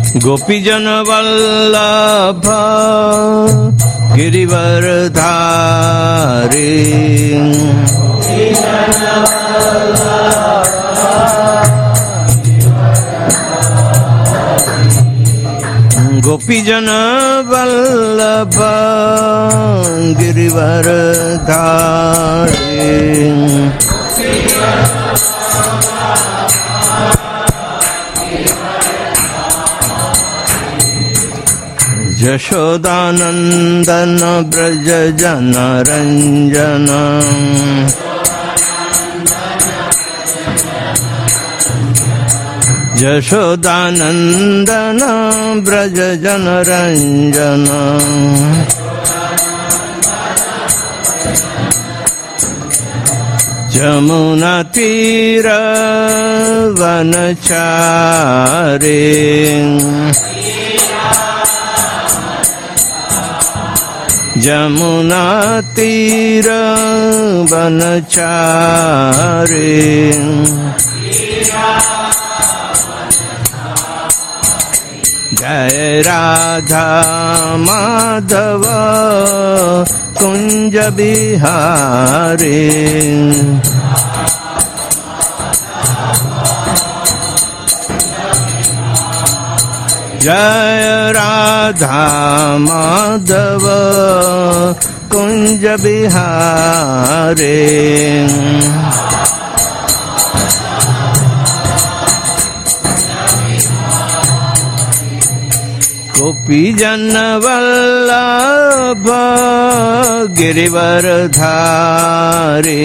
गोपीजन वल्लभ गिरिवरधारी गोपीजन वल्लभ गिरिवरधारी यशोदानंदन ब्रज जन रंजन यशोदानंदन ब्रज जन रंजन जमुना तीर वनचारे जमुना तीर वनचारे जय राधा माधव कुंज बिहारी जय राधा माधव कुंज बिहारी गोपीजन वल्लभ गिरिवरधारी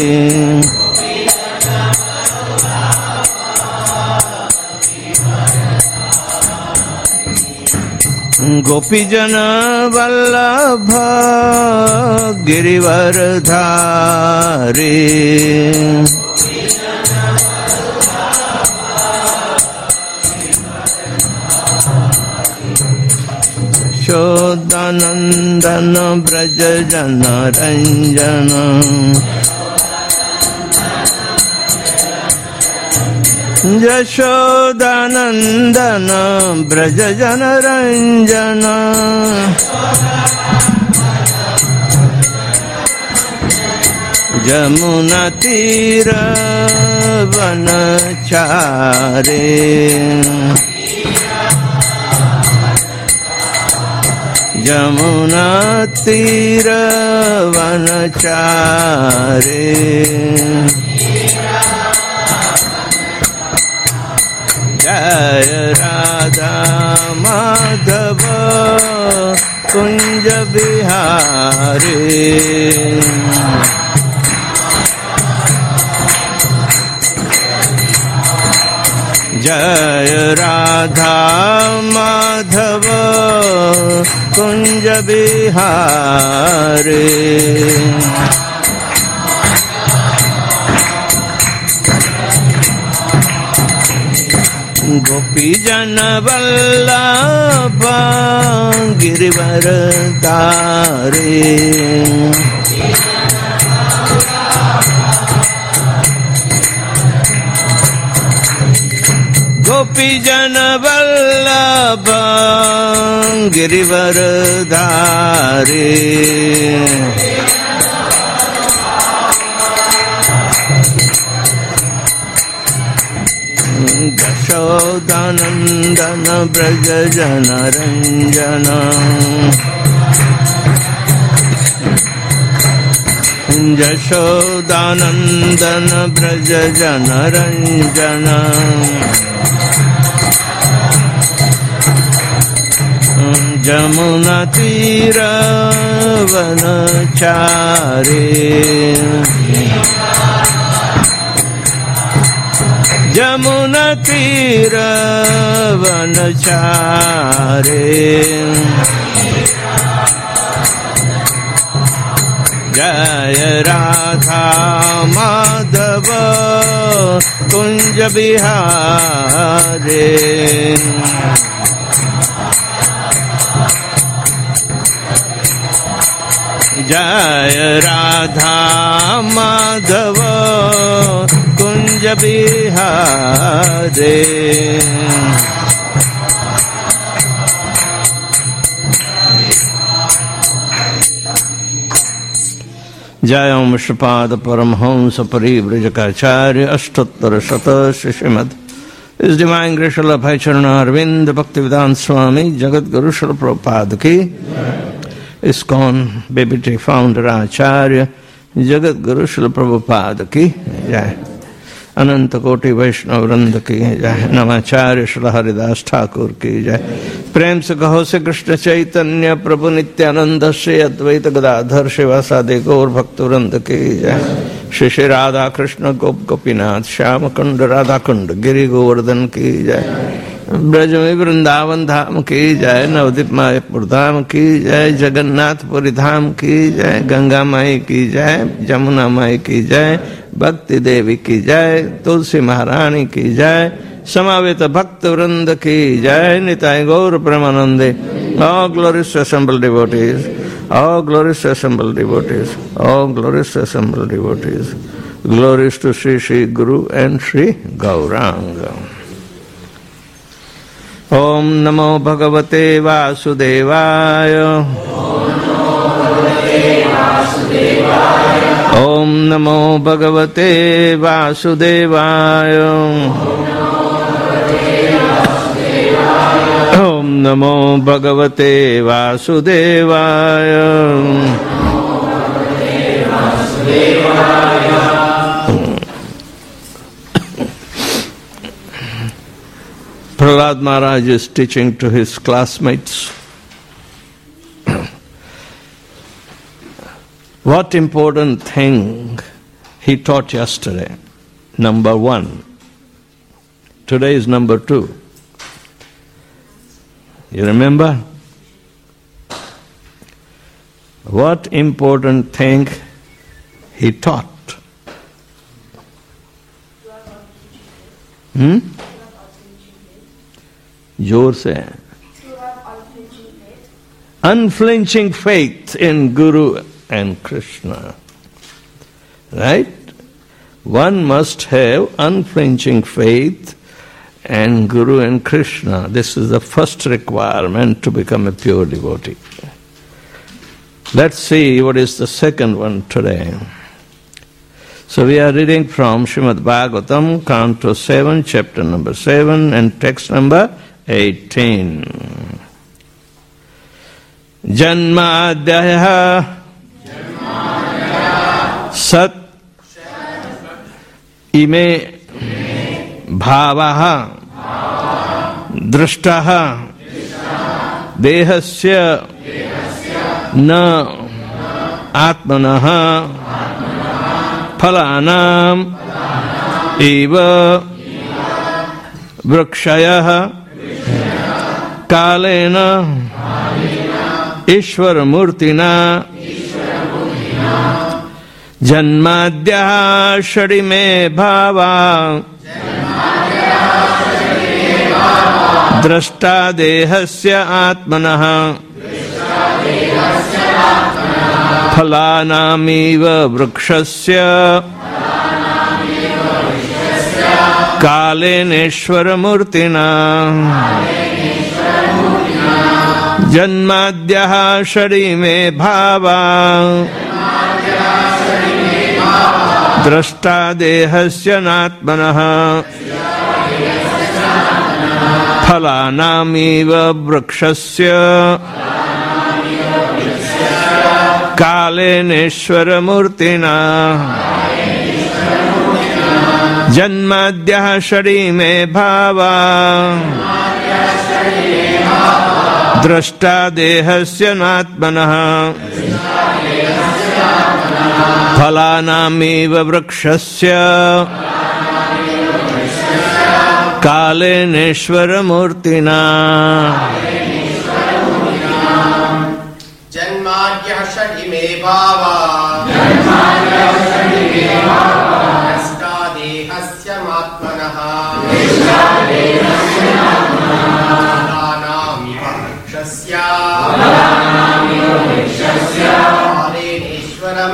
गोपीजन वल्लभ गिरिवरधारी यशोदानंदन ब्रज जन रंजन यशोदानंदन ब्रज जन रंजन जमुना तीर वनचारे जमुना तीर वनचारे जय राधा माधव कुंज बिहारी जय राधा माधव कुंज बिहारी गोपीजन वल्लभ गिरिवरधारी गोपीजन वल्लभ गिरिवरधारी यशोदानंदन ब्रज जन रंजन यशोदानंदन ब्रज जन रंजन जमुना तीर वनचारे जमुना तीर वनचारे जय राधा माधव कुंज बिहारी जय राधा माधव कुंज बिहारी जय ओम श्रीपाद परमहंस परिव्रजकाचार्य अष्टोत्तर शत श्रीमद इस डिवाइन ग्रेस अभय चरण अरविंद भक्ति वेदांत स्वामी जगत गुरु श्री प्रभुपाद की इस्कॉन बेबीटी फाउंडर आचार्य जगत गुरु श्री प्रभुपाद की जय। अनंत कोटि वैष्णव वृंद की जय। नमाचार्य श्री हरिदास ठाकुर की जय। प्रेम से कहो श्री कृष्ण चैतन्य प्रभु नित्यानंद श्री अद्वैत गदाधर शिवासादि गौर भक्त वृंद की जय। श्री श्री राधा कृष्ण गोप गोपीनाथ श्याम कुंड राधा कुंड गिरि गोवर्धन की जय। ब्रज में वृंदावन धाम की जय। नवदीप मायापुर धाम की जय। जगन्नाथपुरी धाम की जय। गंगा माई की जय। जमुना माई की जय। भक्ति देवी की जय। तुलसी महारानी की जय। समावेत भक्त वृंद की जय। निताय गौर प्रेमानंदे। All glorious assembled devotees, all glorious assembled devotees, all glorious assembled devotees. Glorious to Sri Sri Guru and Sri Gauranga. Om Namo Bhagavate Vasudevaya. Om Namo Bhagavate Vasudevaya. Om Namo Bhagavate Vasudevaya. Prahlad Maharaj is teaching to his classmates. What important thing he taught yesterday? Number 1. Today is number 2. You remember? What important thing he taught? जोर से. Unflinching faith in Guru and Krishna. Right? One must have unflinching faith in Guru and Krishna. This is the first requirement to become a pure devotee. Let's see what is the second one today. So we are reading from Srimad Bhagavatam, Canto 7, chapter number 7 and text number 18. Janmadhyah Sat Ime Bhavaha Drishtaha Dehasya Na Atmanaha Phalanam Eva Vrukshayah Kalena Ishvara Murtina Janmadhyah Shadime Bhava Drashta Dehasya Atmanaha Phalanamiva Vrukshasya Kaleneshvara Murtina Janmadhyah Sharime Bhava Drashta Dehasya Natmanaha Phalanamiva Vrukshasya Kaleneshvara Murtina Janmadhyah Sharime Bhava Drashta Dehasya Natmanaha Phalanamiva Vrukshasya Kaleneshvara Murtina Janmadhyah Shadime Bhava Drashta Dehasya Atmanaha Phalanamiva Vrukshasya Kaleneshvara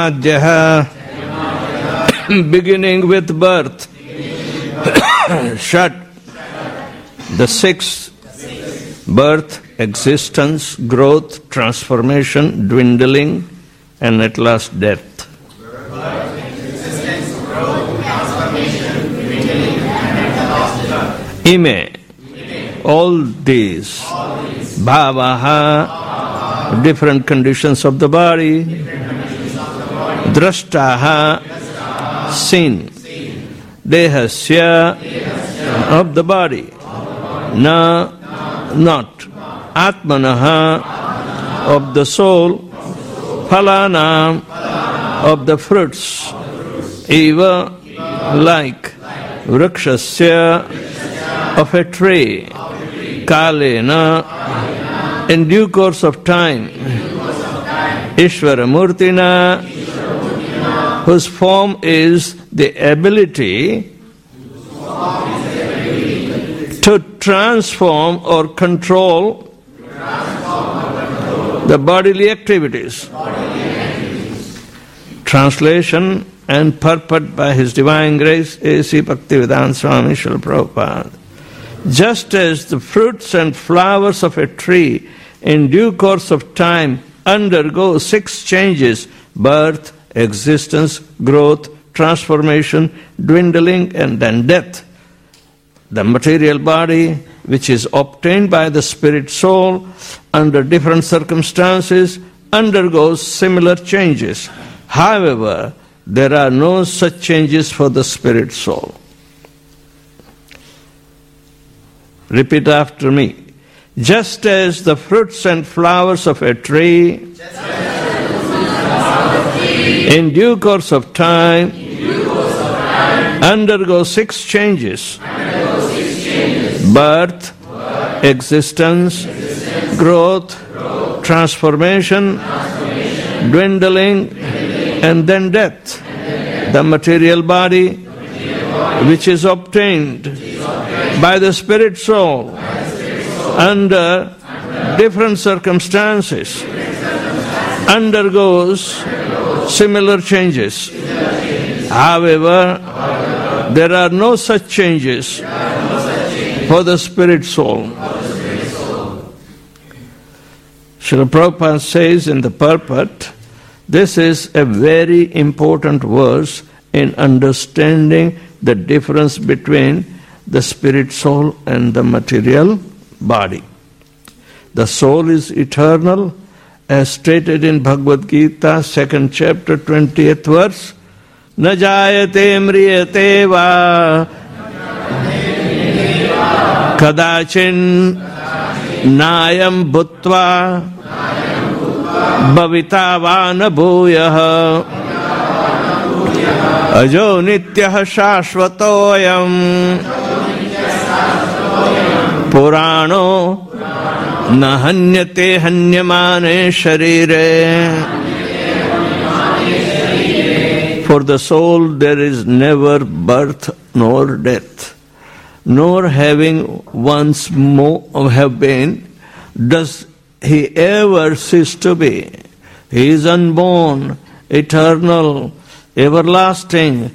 Janmadhyaha, beginning with birth. Shat, the sixth, birth, existence, growth, transformation, dwindling, and at last death. Ime, all these, bhavaha, different conditions of the body, drashtaha, seen, dehasya, of the body, na, not, atmanaha, of the soul, phalana, of the fruits, eva, like, vrakshasya, of a tree, kalena, in due course of time, Ishvara Murtina, whose form is the ability to transform or control the bodily activities. Translation and purport by His Divine Grace A.C. Bhaktivedanta Swami Srila Prabhupada. Just as the fruits and flowers of a tree in due course of time undergo 6 changes: birth, existence, growth, transformation, dwindling, and then death, the material body, which is obtained by the spirit soul under different circumstances, undergoes similar changes. However, there are no such changes for the spirit soul. Repeat after me. Just as the fruits and flowers of a tree in due course of time undergo 6 changes: birth, existence, growth, transformation, dwindling, and then death. The material body, which is obtained by the spirit soul under different circumstances, undergoes similar changes. However, there are no such changes for the spirit soul. Srila Prabhupada says in the purport, this is a very important verse in understanding the difference between the spirit soul and the material body. The soul is eternal, as stated in Bhagavad Gita, 2nd chapter, 20th verse. Na jayate mriyate va kadachin nayam bhutva bhavita va na bhuyah ajo nityah shashvatoyam purano na hanyate hanyamane sharire. For the soul there is never birth nor death, nor having once more have been, does he ever cease to be. He is unborn, eternal, everlasting,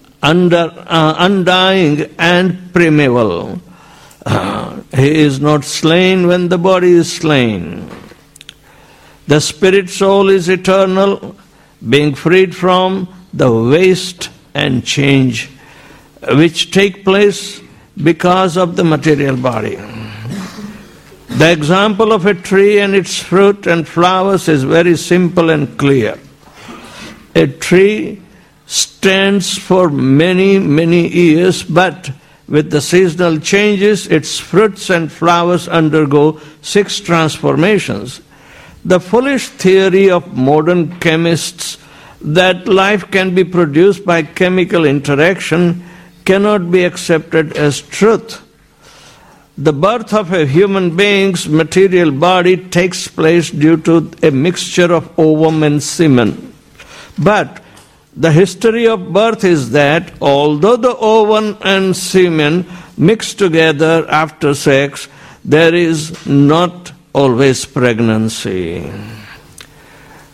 undying and primeval. He is not slain when the body is slain. The spirit soul is eternal, being freed from the waste and change which take place because of the material body. The example of a tree and its fruit and flowers is very simple and clear. A tree stands for many, many years, but with the seasonal changes, its fruits and flowers undergo 6 transformations. The foolish theory of modern chemists that life can be produced by chemical interaction cannot be accepted as truth. The birth of a human being's material body takes place due to a mixture of ovum and semen. But the history of birth is that although the ovum and semen mix together after sex, there is not always pregnancy.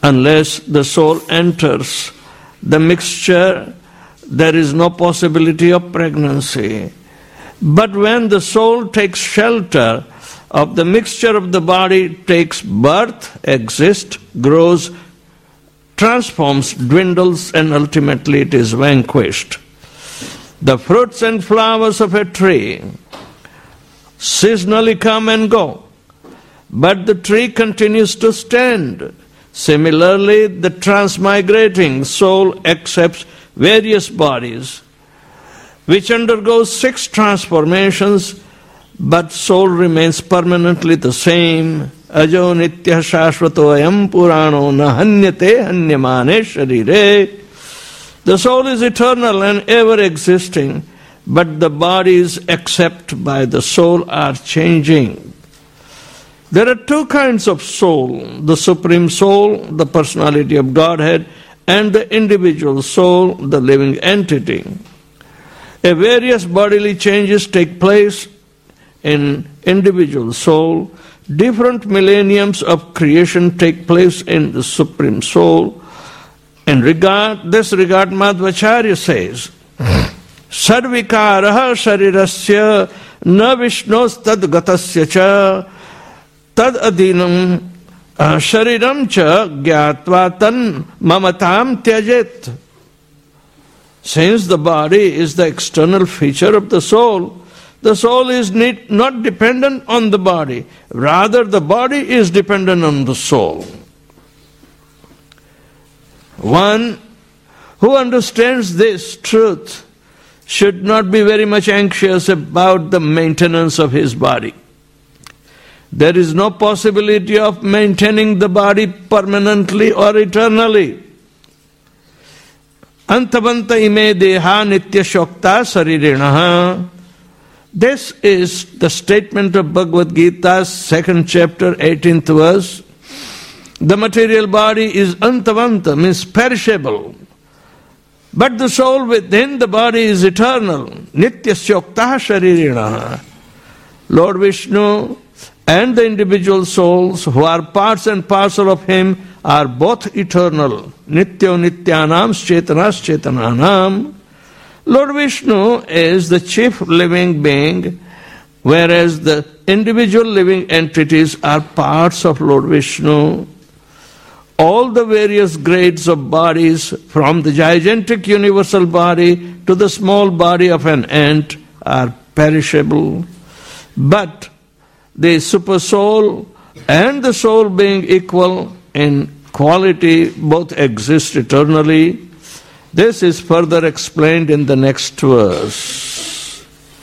Unless the soul enters the mixture, there is no possibility of pregnancy. But when the soul takes shelter of the mixture of the body, takes birth, exists, grows, transforms, dwindles, and ultimately it is vanquished. The fruits and flowers of a tree seasonally come and go, but the tree continues to stand. Similarly, the transmigrating soul accepts various bodies, which undergoes 6 transformations, but soul remains permanently the same. Ajo nitya shashvato ayam purano na hanyate hanyamane sharire. The soul is eternal and ever existing, but the bodies accepted by the soul are changing. There are 2 kinds of soul: the Supreme Soul, the personality of Godhead, and the individual soul, the living entity. Various bodily changes take place in individual soul. Different millenniums of creation take place in the Supreme Soul. In this regard, Madhvacharya says, Sarvikaraha sharirasya na vishnos tadgatasya cha tad adinam shariram cha gyatva tan mamatam tyajet. Since the body is the external feature of the soul is not dependent on the body. Rather, the body is dependent on the soul. One who understands this truth should not be very much anxious about the maintenance of his body. There is no possibility of maintaining the body permanently or eternally. Antavanta ime deha nitya shokta saririnaha. This is the statement of Bhagavad Gita's 2nd chapter, 18th verse. The material body is antavanta, means perishable. But the soul within the body is eternal. Nitya shokta sharirinaha. Lord Vishnu and the individual souls who are parts and parcel of him are both eternal. Nityo nityanam chetanas chetananam. Lord Vishnu is the chief living being, whereas the individual living entities are parts of Lord Vishnu. All the various grades of bodies, from the gigantic universal body to the small body of an ant, are perishable. But the super soul and the soul being equal in quality both exist eternally. This is further explained in the next verse.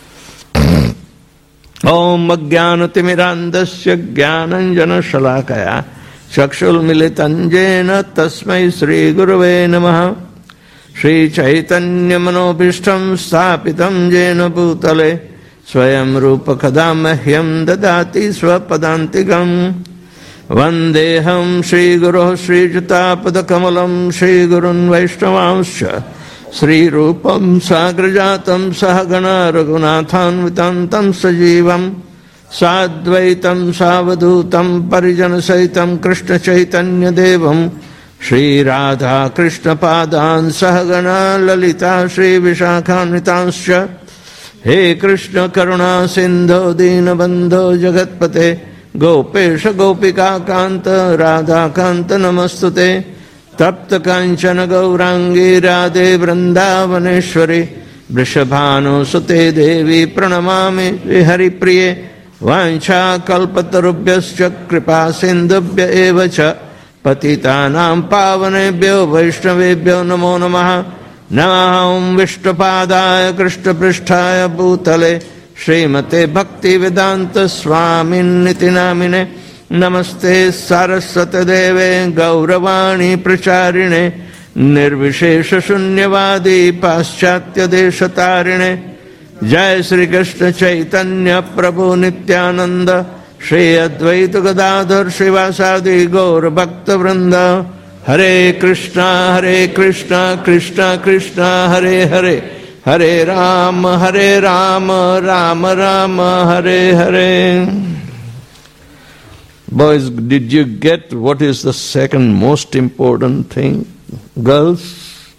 Om Ajnanatirmirandasya Jnananjana Shalakaya Chakshul Militanjena Tasmai Sri Gurave Namaha Sri Chaitanya Manobhishtam Sthapitam Jena Bhutale Swayam Rupa Kadamahyam Dadati Swapadantigam Vandeham Shri Guru Shri Jatapada Kamalam Shri Gurun Vaishnavanscha Sri Rupam Sagrajatam Sahagana Raghunathan Vitantam Sajivam Sadvaitam Savadutam Parijana Saitam Krishna Chaitanya Devam Shri Radha Krishna Padan Sahagana Lalita Shri Vishakhanvitanscha He Krishna Karuna Sindho Dinabandho Jagatpate Gopesha Gopika Kanta Radha Kanta Namastute Tapta Kanchana Gaurangi Radhe Vrindavaneshwari Vrishabhanu Sute Devi Pranamami Vihari Priye Vancha Kalpatarubhyascha Kripa Sindhubhya Evacha Patitanam Pavanebhyo Vaishnavebhyo Namo Namaha Naham Vishnupadaya Krishna Pristhaya Bhutale Srimate Bhakti Vedanta Swamin Niti Namine Namaste Saraswate Deve Gauravani Pracharine Nirvishesha Shunyavadi Paschatya Deshatarine Jai Sri Krishna Chaitanya Prabhu Nityananda Shri Advaita Gadadhar Shivasadi Gaur Bhakta Vrinda Hare Krishna Krishna Krishna Hare Hare Hare Rama Rama Rama Hare Hare. Boys, did you get what is the second most important thing? Girls,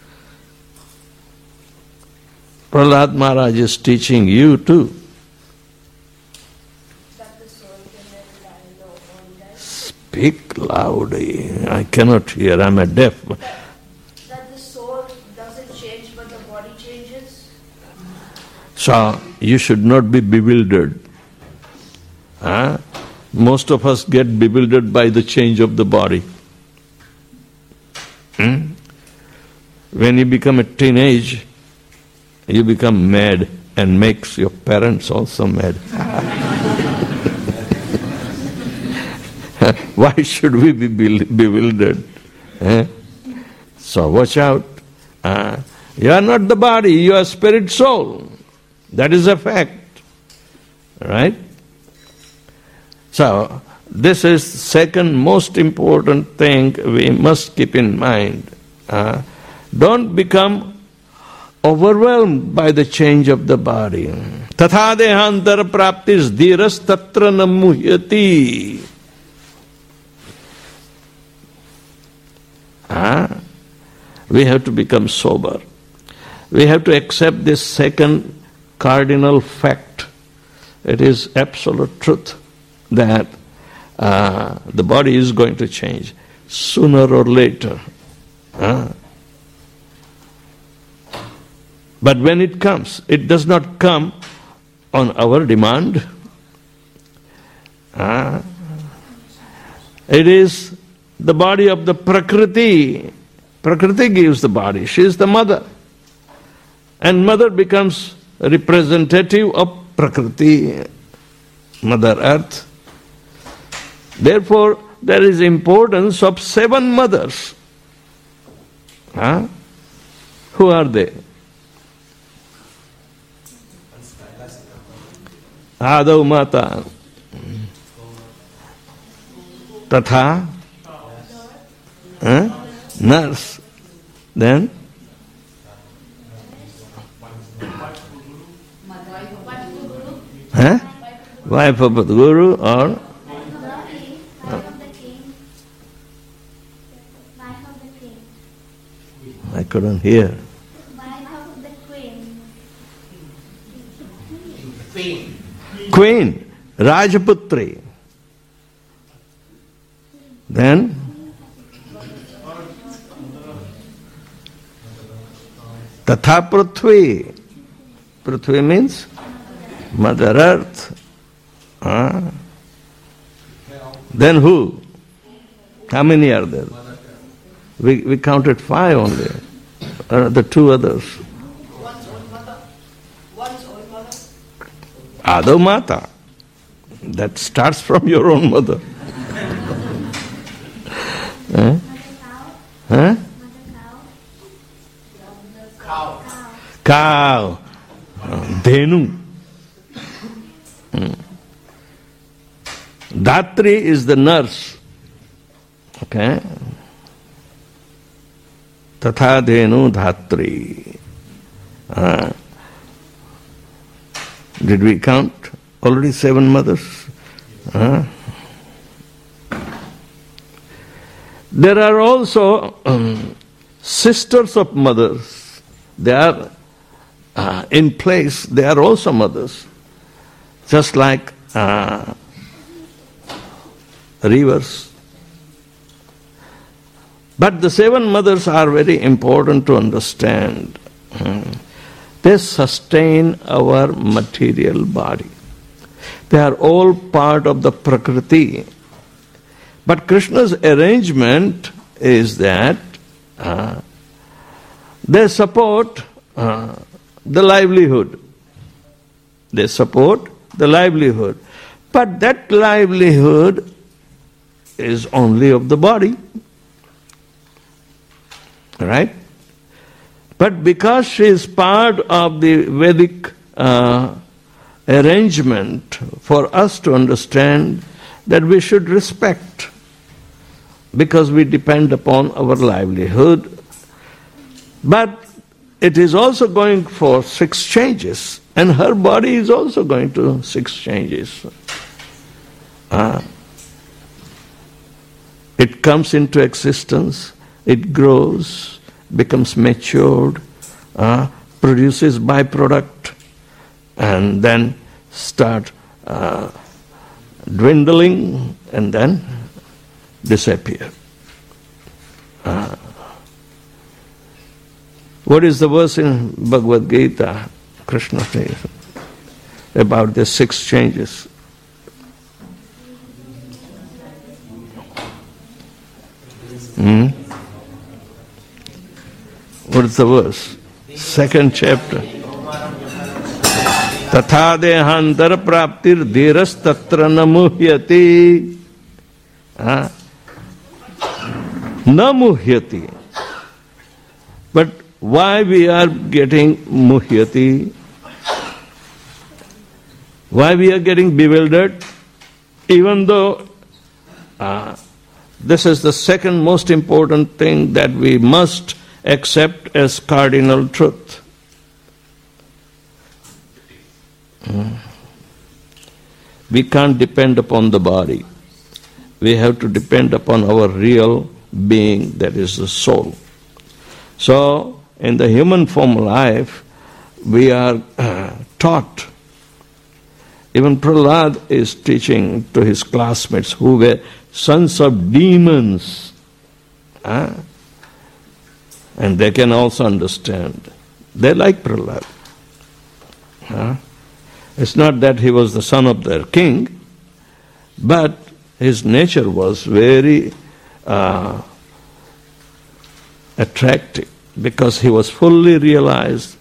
Prahlad Maharaj is teaching you too. Speak loudly. I cannot hear. I'm a deaf. That the soul doesn't change, but the body changes. So you should not be bewildered. Huh? Most of us get bewildered by the change of the body. When you become a teenage, you become mad and makes your parents also mad. Why should we be bewildered? So watch out. You are not the body, you are spirit soul. That is a fact. Right? So, this is second most important thing we must keep in mind. Don't become overwhelmed by the change of the body. Tatha dehantar praptis dhiras tatra namuhyati. We have to become sober. We have to accept this second cardinal fact. It is absolute truth that the body is going to change sooner or later. But when it comes, it does not come on our demand. It is the body of the Prakriti. Prakriti gives the body. She is the mother. And mother becomes representative of Prakriti, Mother Earth. Therefore, there is importance of 7 mothers. Who are they? Adau Mata. Tatha. Nurse. Then? Wife of the Guru or? I couldn't hear. Queen, Rajaputri. Then? Tatha Prithvi. Prithvi means Mother Earth. Then who? How many are there? We counted 5 only. The 2 others. One's own mother. One's own mother. Adau Mata. That starts from your own mother. Cow. Dhenu. Dhatri is the nurse. Okay? Tatha dhenu dhatri. Did we count? Already 7 mothers. There are also sisters of mothers. They are in place, they are also mothers. Just like rivers. But the 7 mothers are very important to understand. They sustain our material body. They are all part of the Prakriti. But Krishna's arrangement is that they support the livelihood. They support the livelihood. But that livelihood is only of the body. Right? But because she is part of the Vedic arrangement, for us to understand that we should respect, because we depend upon our livelihood. But it is also going for 6 changes, and her body is also going to 6 changes. It comes into existence, it grows, becomes matured, produces byproduct, and then start dwindling and then disappear. What is the verse in Bhagavad Gita? Krishna says about the 6 changes. What is the verse? 2nd chapter. Tatha dehantara praptir dhiras tatra namuhyati. Namuhyati. But why we are getting muhyati? Why we are getting bewildered? Even though this is the second most important thing that we must accept as cardinal truth. We can't depend upon the body. We have to depend upon our real being, that is the soul. So, in the human form life, we are taught. Even Prahlad is teaching to his classmates who were sons of demons. And they can also understand. They like Prahlad. It's not that he was the son of their king, but his nature was very attractive because he was fully realized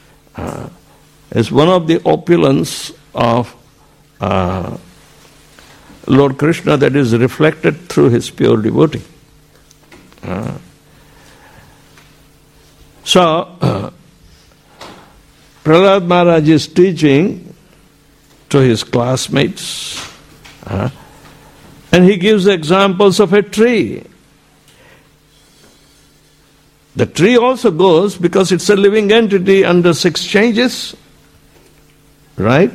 as one of the opulence of Lord Krishna that is reflected through his pure devotee. So, Prahlad Maharaj is teaching to his classmates, and he gives examples of a tree. The tree also goes because it's a living entity under 6 changes, right?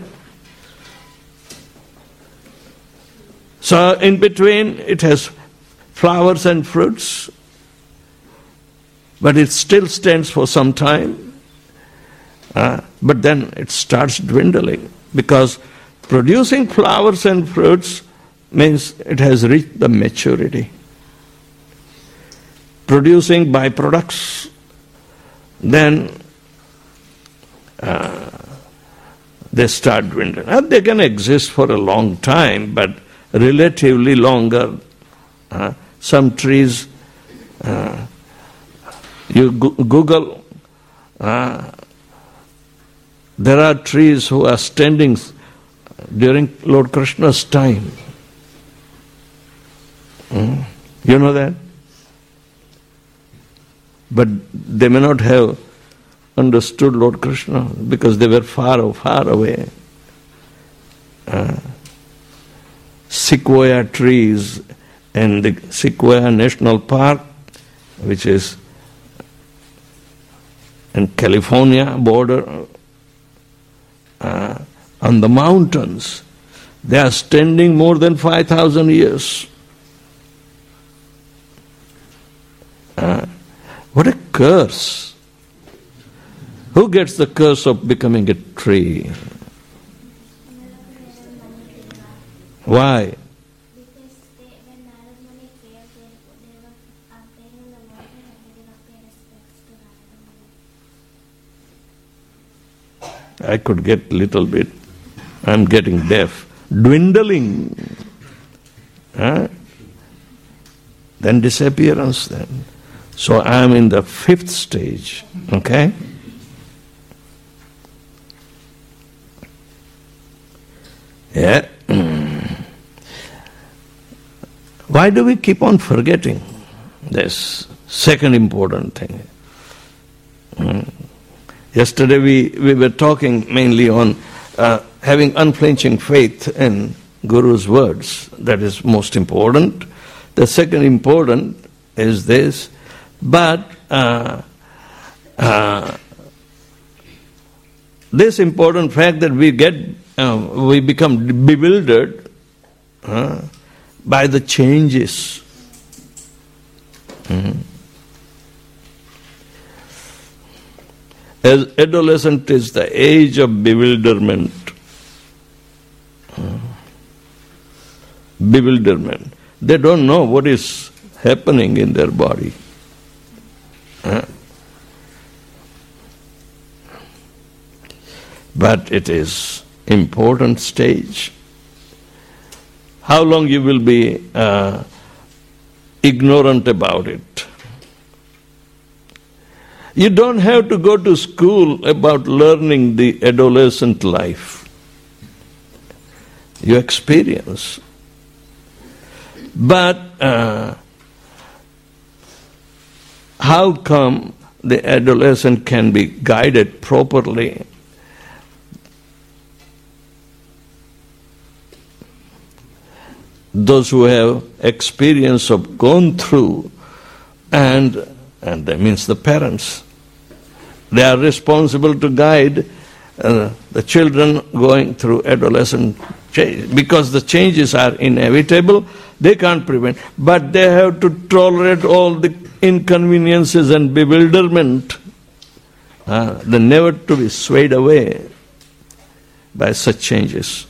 So in between it has flowers and fruits, but it still stands for some time. But then it starts dwindling because producing flowers and fruits means it has reached the maturity. Producing byproducts, then they start dwindling. They can exist for a long time, but relatively longer. Some trees, you Google, there are trees who are standing during Lord Krishna's time. You know that? But they may not have understood Lord Krishna because they were far away. Sequoia trees in the Sequoia National Park, which is in California border, on the mountains, they are standing more than 5,000 years. What a curse! Who gets the curse of becoming a tree? Why? Because when Narad Muni failed, they were playing in the water and they did not pay respects to Narad Muni. I could get little bit. I'm getting deaf. Dwindling. Then disappearance then. So I'm in the 5th stage. Okay? Yeah. Why do we keep on forgetting this second important thing? Yesterday we were talking mainly on having unflinching faith in Guru's words. That is most important. The second important is this. But this important fact that we become bewildered by the changes As adolescent is the age of bewilderment. Bewilderment. They don't know what is happening in their body. But it is important stage. How long you will be ignorant about it? You don't have to go to school about learning the adolescent life. You experience. But how come the adolescent can be guided properly? Those who have experience of gone through, and that means the parents, they are responsible to guide the children going through adolescent change. Because the changes are inevitable, they can't prevent. But they have to tolerate all the inconveniences and bewilderment. They're never to be swayed away by such changes.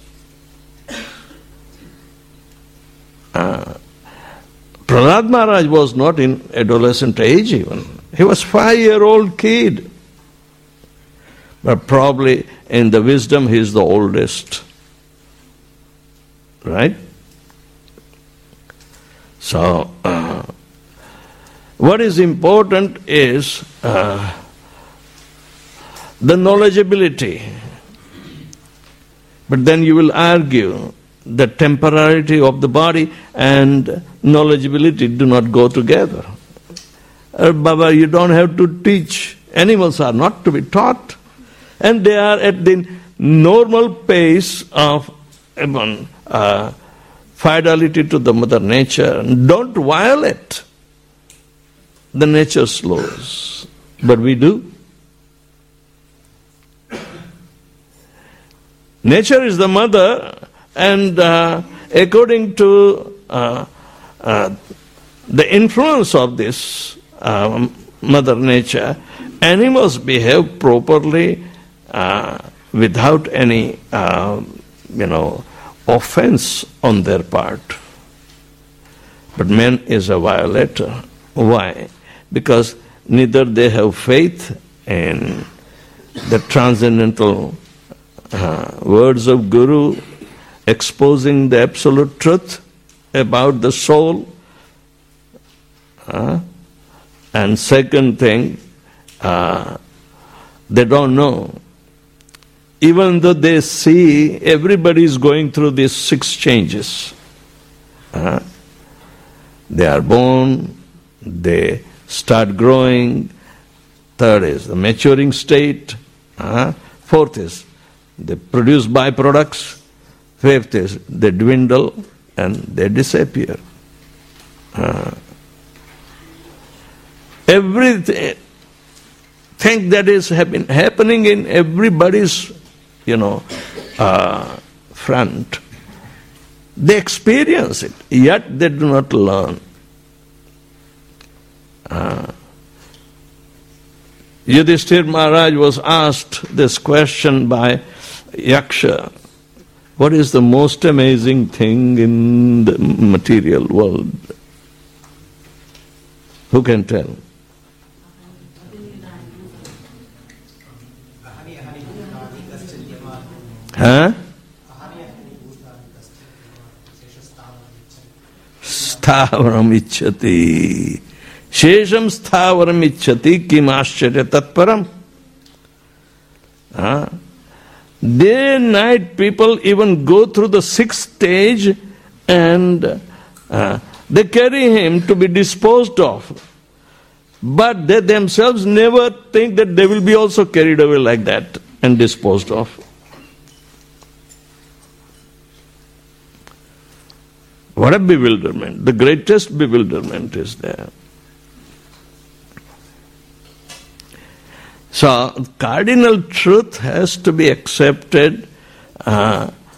Prahlad Maharaj was not in adolescent age even. He was 5-year-old kid. But probably in the wisdom he is the oldest. Right? So, what is important is the knowledgeability. But then you will argue the temporality of the body and knowledgeability do not go together. Baba, you don't have to teach. Animals are not to be taught. And they are at the normal pace of fidelity to the Mother Nature. Don't violate the nature's laws. But we do. Nature is the mother, and according to the influence of this Mother Nature, animals behave properly without any, offense on their part. But man is a violator. Why? Because neither they have faith in the transcendental words of Guru exposing the absolute truth about the soul. And second thing, they don't know. Even though they see everybody is going through these 6 changes. They are born, they start growing. Third is the maturing state. Fourth is they produce byproducts. Fifth is they dwindle and they disappear. Everything that is happening in everybody's, front, they experience it, yet they do not learn. Yudhishthira Maharaj was asked this question by Yaksha. What is the most amazing thing in the material world? Who can tell? Sthavaram ichchati. Shesham sthavaram ichchati kim ascharya tatparam. Day and night people even go through the 6th stage and they carry him to be disposed of. But they themselves never think that they will be also carried away like that and disposed of. What a bewilderment. The greatest bewilderment is there. So, cardinal truth has to be accepted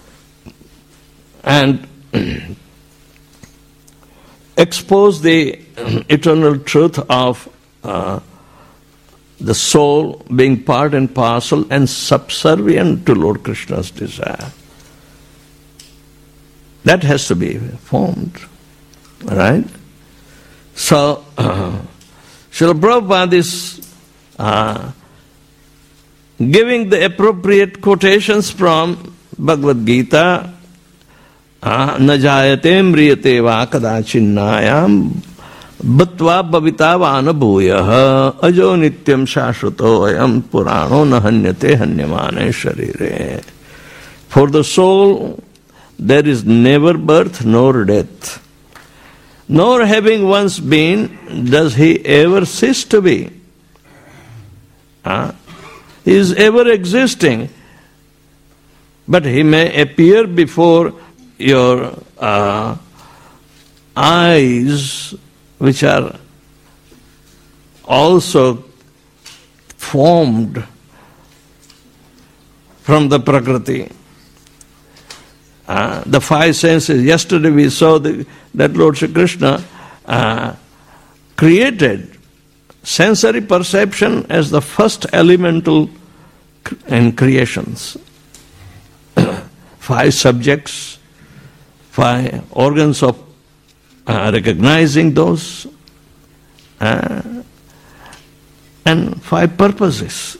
and expose the eternal truth of the soul being part and parcel and subservient to Lord Krishna's desire. That has to be formed. Right? So, Srila Prabhupada is giving the appropriate quotations from Bhagavad Gita. न जायते म्रियते वा कदाचिन्नायाम बत्वा भविता वा न भूयः अजो नित्यं शाश्वतो अयं पुराणो न हन्यते हन्यमाने शरीरे. For the soul there is never birth nor death, nor having once been does he ever cease to be. He is ever existing, but he may appear before your eyes, which are also formed from the Prakriti. The five senses. Yesterday we saw that Lord Shri Krishna created sensory perception as the first elemental in creations. Five subjects, five organs of recognizing those, and five purposes.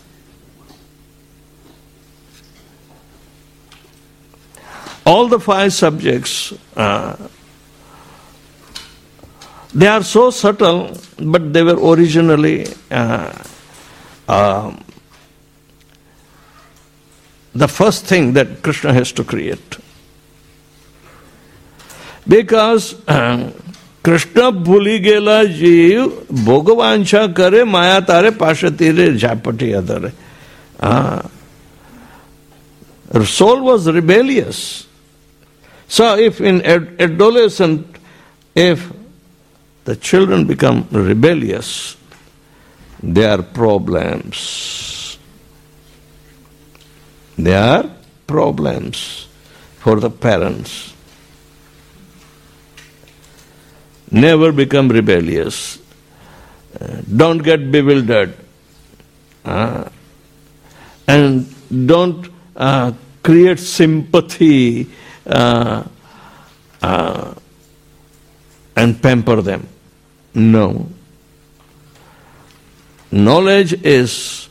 All the five subjects, they are so subtle, but they were originally the first thing that Krishna has to create. Because Krishna bhuli gela jeev bhogavansha kare maya tare pashatire japati adare. Soul was rebellious. So if in adolescent, if the children become rebellious, there are problems. There are problems for the parents. Never become rebellious. Don't get bewildered. And don't create sympathy and pamper them. No. Knowledge is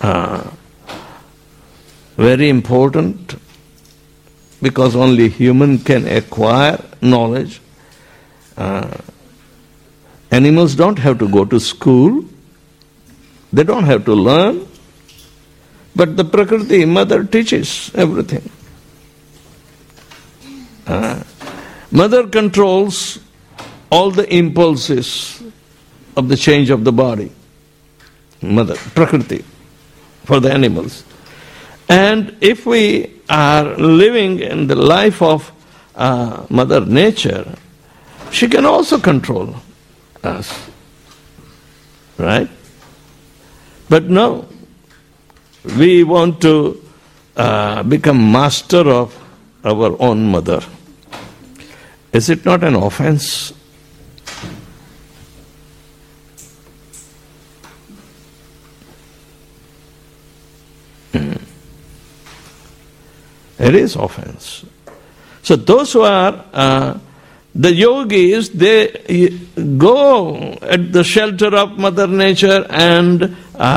very important because only human can acquire knowledge. Animals don't have to go to school. They don't have to learn. But the Prakriti, mother, teaches everything. Mother controls all the impulses of the change of the body. Mother, Prakriti, for the animals. And if we are living in the life of Mother Nature, she can also control us. Right? But no, we want to become master of our own mother. Is it not an offense? It is offense. So those who are the yogis, they go at the shelter of Mother Nature and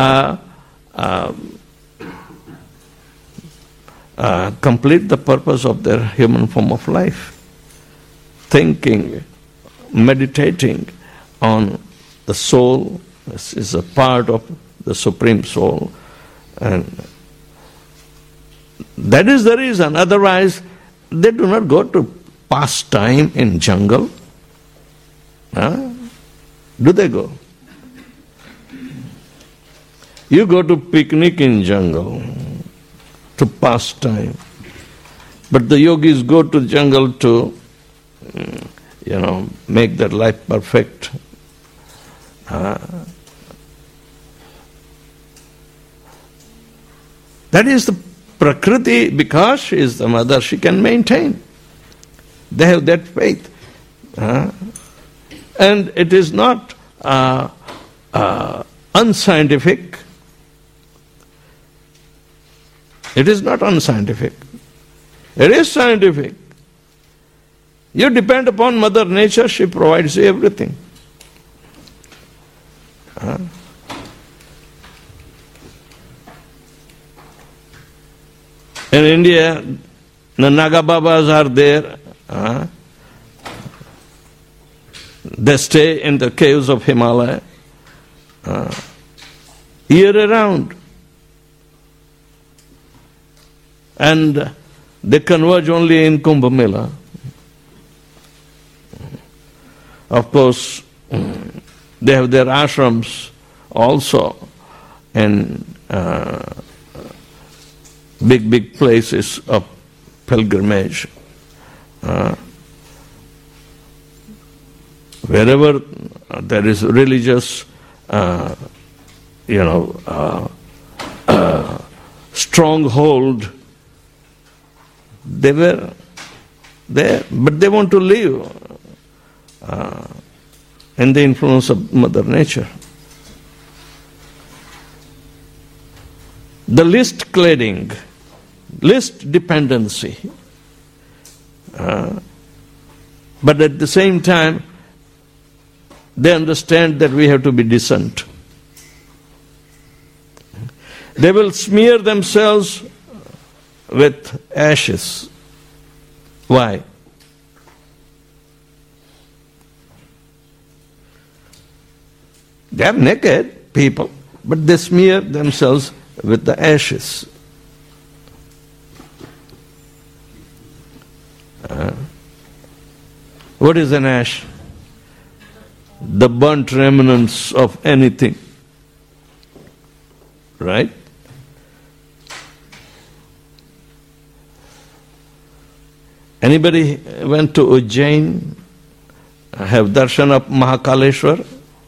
complete the purpose of their human form of life. Thinking, meditating on the soul. This is a part of the Supreme Soul. And that is the reason. Otherwise, they do not go to pass time in jungle. Do they go? You go to picnic in jungle to pass time. But the yogis go to jungle to, make their life perfect. That is the Prakriti, because she is the mother, she can maintain. They have that faith. And it is not unscientific. It is not unscientific. It is scientific. You depend upon Mother Nature, she provides you everything. In India, the Naga Babas are there. They stay in the caves of Himalaya year round. And they converge only in Kumbh Mela. Of course, they have their ashrams also in big places of pilgrimage. Wherever there is religious, stronghold, they were there, but they want to live in the influence of Mother Nature. The least cladding, least dependency, but at the same time, they understand that we have to be decent. They will smear themselves with ashes. Why? They are naked people, but they smear themselves with the ashes. What is an ash? The burnt remnants of anything. Right? Anybody went to Ujjain, have darshan of Mahakaleshwar,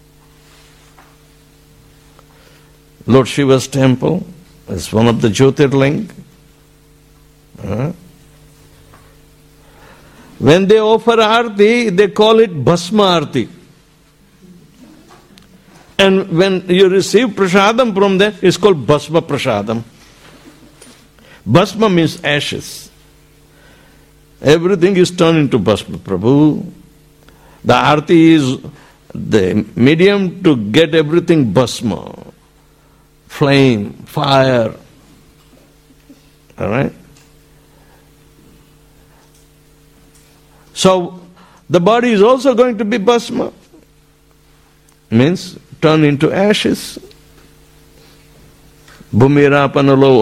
Lord Shiva's temple? It's one of the Jyotirling. When they offer arti, they call it Bhasma Arti. And when you receive prasadam from them, it's called Bhasma Prasadam. Bhasma means ashes. Everything is turned into Bhasma, Prabhu. The arti is the medium to get everything Bhasma. Flame, fire. Alright? So, the body is also going to be Bhasma. Means turn into ashes. Bhumirapana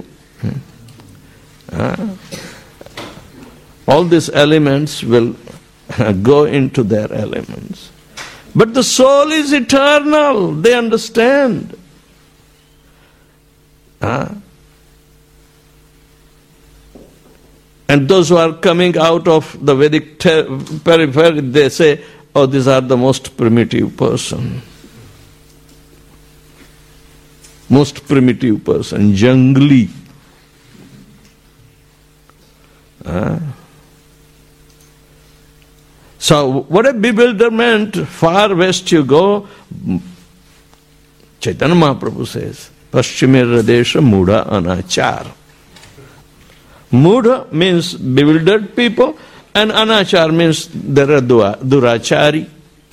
vayu. All these elements will go into their elements. But the soul is eternal. They understand. And those who are coming out of the Vedic periphery, they say, oh, these are the most primitive person. Most primitive person, jungli. So, what a bewilderment, far west you go, Chaitanya Mahaprabhu says, Paschimir Radesha Mudha Anachar. Mudha means bewildered people, and Anachar means there are durachari.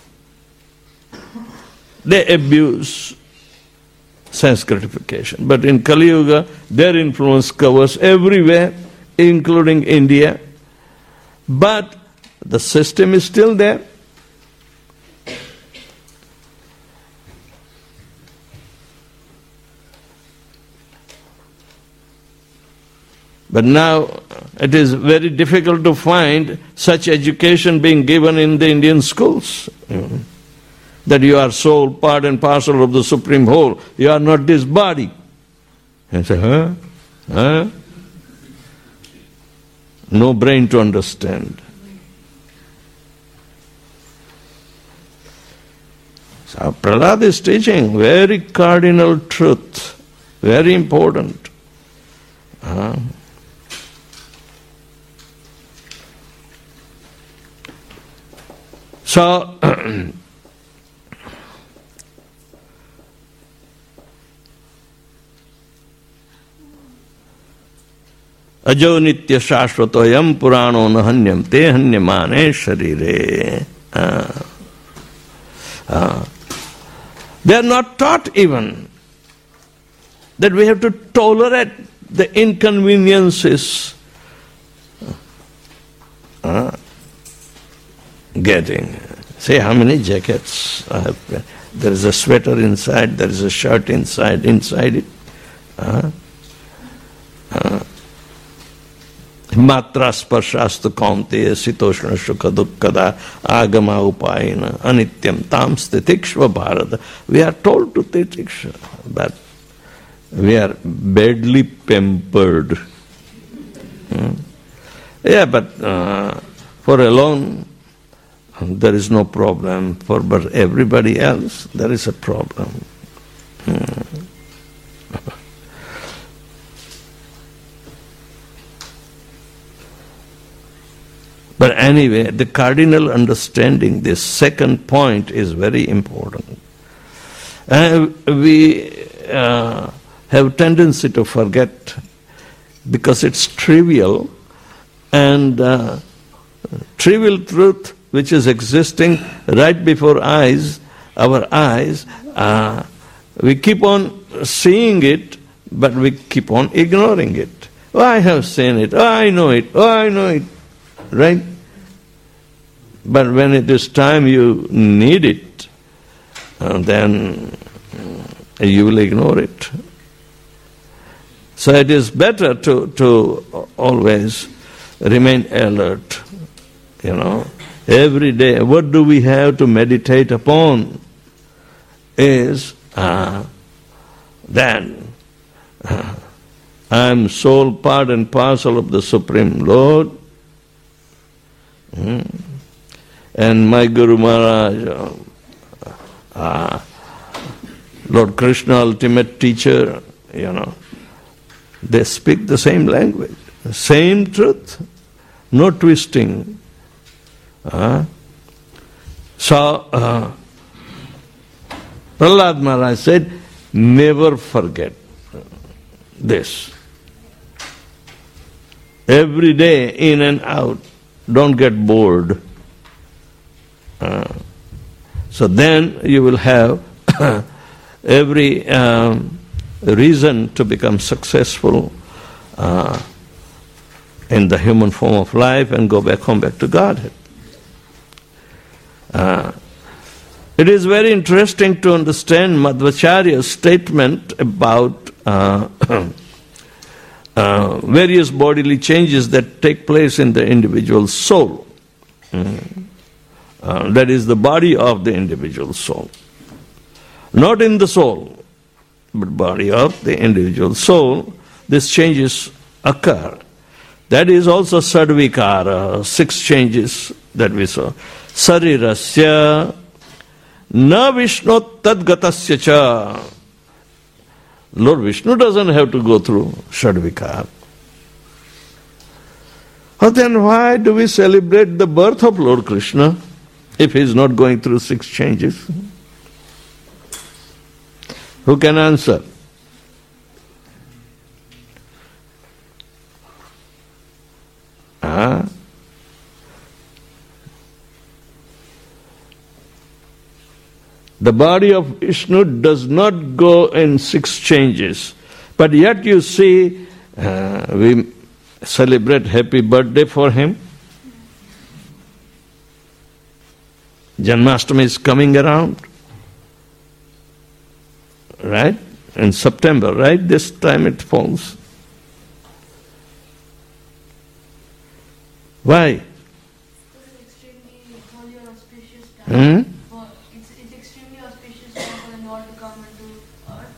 They abuse sense gratification. But in Kali Yuga, their influence covers everywhere, including India. But the system is still there. But now it is very difficult to find such education being given in the Indian schools. That you are soul, part and parcel of the Supreme Whole. You are not this body. And say, No brain to understand. So Prahlad is teaching very cardinal truth, very important. So, Ajo nitya shashvatoyam purano nahanyam te hanyamane sharire. They are not taught even that we have to tolerate the inconveniences getting. Say how many jackets I have. There is a sweater inside, there is a shirt inside it. Matra sparshasta kaunteya sitoshna sukha dukkada agama upayana anityam tam stitikshva bharata. We are told to titiksha, but we are badly pampered. Yeah, but for alone there is no problem. But everybody else there is a problem. But anyway, the cardinal understanding, this second point is very important. We have tendency to forget because it's trivial, and trivial truth which is existing right before our eyes, we keep on seeing it, but we keep on ignoring it. Oh, I have seen it. Oh, I know it. Oh, I know it. Right? But when it is time you need it, then you will ignore it. So it is better to always remain alert. Every day, what do we have to meditate upon is that I am soul, part and parcel of the Supreme Lord. And my Guru Maharaj, Lord Krishna, ultimate teacher, they speak the same language, the same truth, no twisting. So, Prahlad Maharaj said, never forget this. Every day, in and out, don't get bored. So then you will have every reason to become successful in the human form of life and go back to Godhead. It is very interesting to understand Madhvacharya's statement about various bodily changes that take place in the individual soul. That is the body of the individual soul. Not in the soul, but body of the individual soul, these changes occur. That is also sadvikara, 6 changes that we saw. Sarirasya, na Vishnu tadgatasya cha. Lord Vishnu doesn't have to go through sadvikara. But then why do we celebrate the birth of Lord Krishna if he is not going through 6 changes? Who can answer? The body of Vishnu does not go in 6 changes. But yet you see, we celebrate happy birthday for him. Janmashtami is coming around. Right? In September, right? This time it falls. Why? It's extremely holy and auspicious time. It's extremely auspicious time for the Lord to come into earth.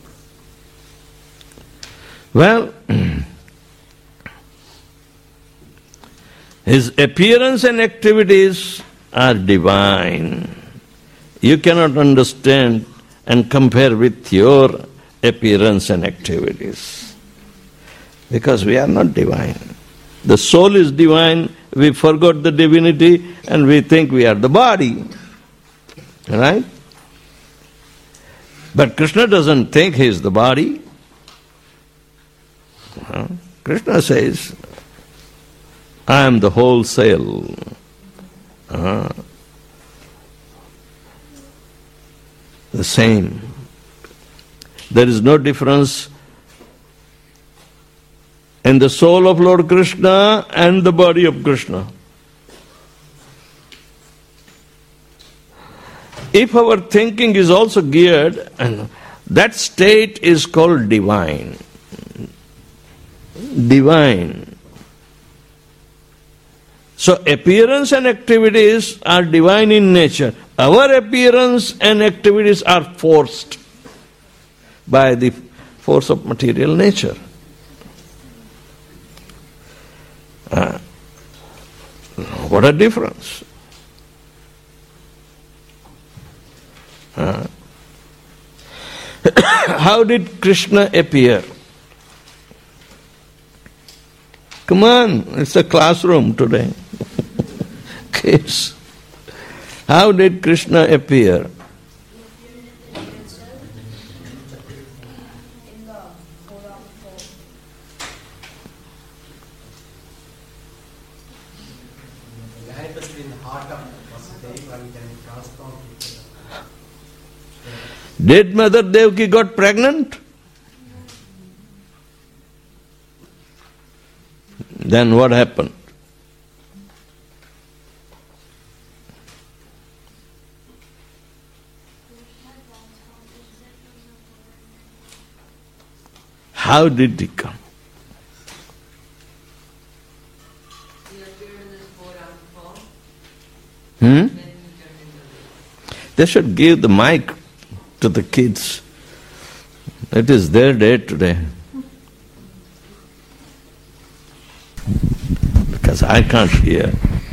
Well, his appearance and activities are divine. You cannot understand and compare with your appearance and activities, because we are not divine. The soul is divine, we forgot the divinity and we think we are the body. Right? But Krishna doesn't think he is the body. Krishna says, I am the wholesale. The same. There is no difference in the soul of Lord Krishna and the body of Krishna. If our thinking is also geared, and that state is called divine. Divine. So appearance and activities are divine in nature. Our appearance and activities are forced by the force of material nature. What a difference. How did Krishna appear? Come on, it's a classroom today. Kids. How did Krishna appear? Manifested in the heart of Vasudeva and can transform people. Did Mother Devaki got pregnant? Then what happened? How did he come? They should give the mic to the kids. It is their day today. Because I can't hear.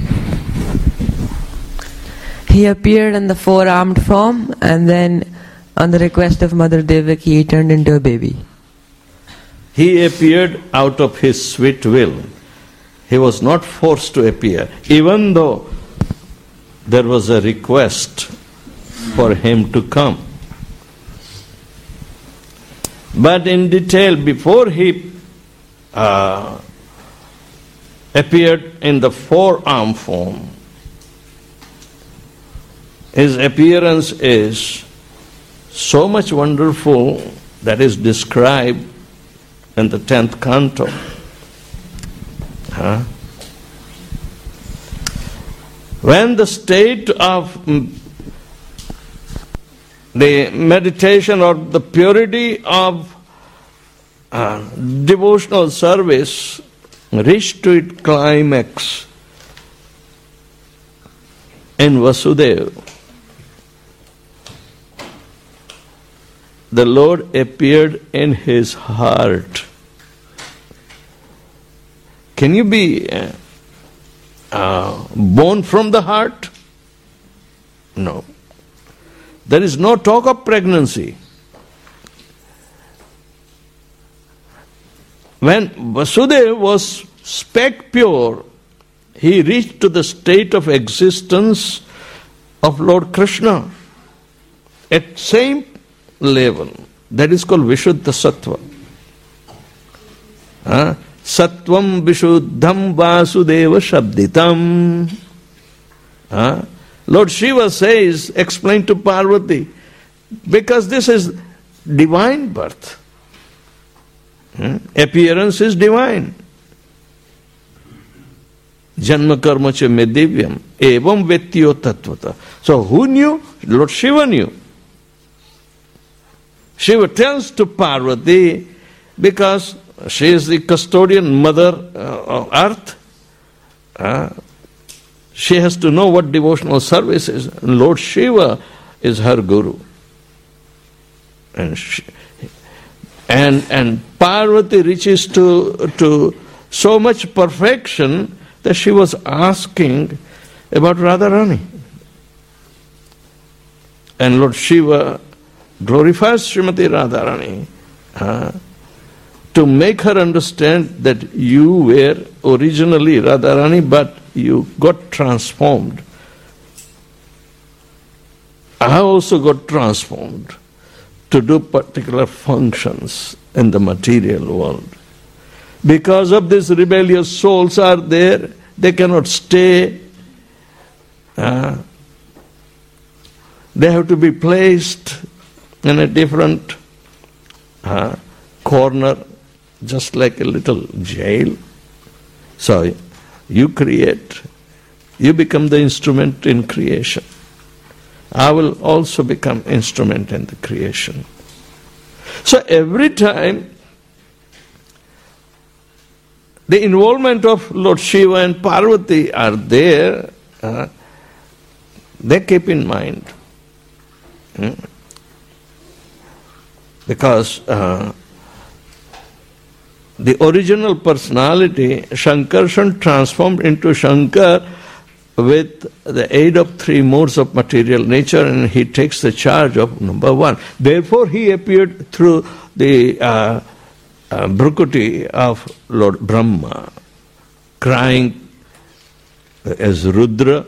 He appeared in the four-armed form, and then on the request of Mother Devaki, he turned into a baby. He appeared out of his sweet will. He was not forced to appear, even though there was a request for him to come. But in detail, before he appeared in the four-arm form, his appearance is so much wonderful that is described in the 10th canto. When the state of the meditation or the purity of devotional service reached to its climax in Vasudeva, the Lord appeared in his heart. Can you be born from the heart? No. There is no talk of pregnancy. When Vasudeva was speck pure, he reached to the state of existence of Lord Krishna at same level. That is called Vishuddha Sattva. Sattvam Vishuddham Vasudeva Shabditam. Lord Shiva says, explain to Parvati, because this is divine birth. Appearance is divine. Janma karma cha me divyam evam vettiyo tattvata. So who knew? Lord Shiva knew. Shiva tells to Parvati, because she is the custodian mother of earth. She has to know what devotional service is. And Lord Shiva is her guru. And Parvati reaches to so much perfection that she was asking about Radharani. And Lord Shiva glorifies Srimati Radharani to make her understand that you were originally Radharani, but you got transformed I also got transformed to do particular functions in the material world. Because of these rebellious souls are there, they cannot stay. They have to be placed in a different corner, just like a little jail. So you create, you become the instrument in creation. I will also become instrument in the creation. So every time the involvement of Lord Shiva and Parvati are there, they keep in mind. Because the original personality, Shankarshan, transformed into Shankar with the aid of three modes of material nature, and he takes the charge of number one. Therefore he appeared through the Bhrukuti of Lord Brahma, crying as Rudra.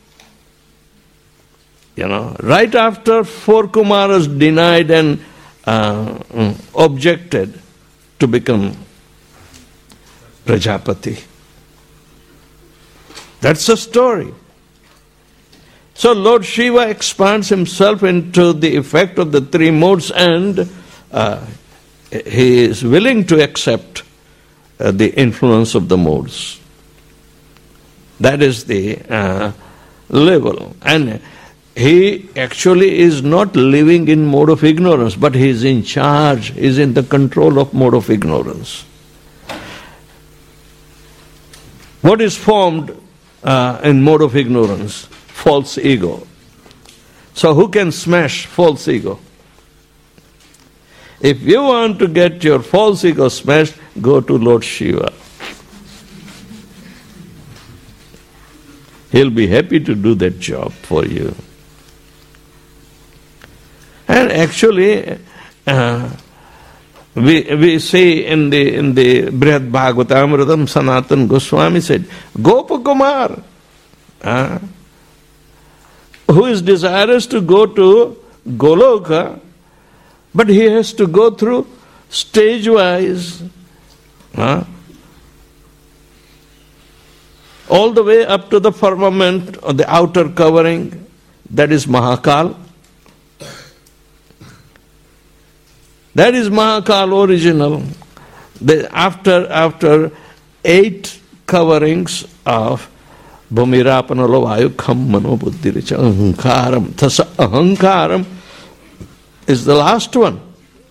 Right after four Kumaras denied and objected to become Prajapati. That's the story. So Lord Shiva expands himself into the effect of the three modes, and he is willing to accept the influence of the modes. That is the level. And he actually is not living in mode of ignorance, but he is in charge, he is in the control of mode of ignorance. What is formed in mode of ignorance? False ego. So who can smash false ego? If you want to get your false ego smashed, go to Lord Shiva. He'll be happy to do that job for you. And actually, we see in the Brihad Bhagavatamritam, Sanatana Goswami said, Gopakumar, who is desirous to go to Goloka, but he has to go through stage-wise, all the way up to the firmament or the outer covering, that is Mahakal. That is Mahakal original. After 8 coverings of Bhumirapana Vayu Kham Mano Buddhiricha Ahankaram. Thasa Ahankaram is the last one.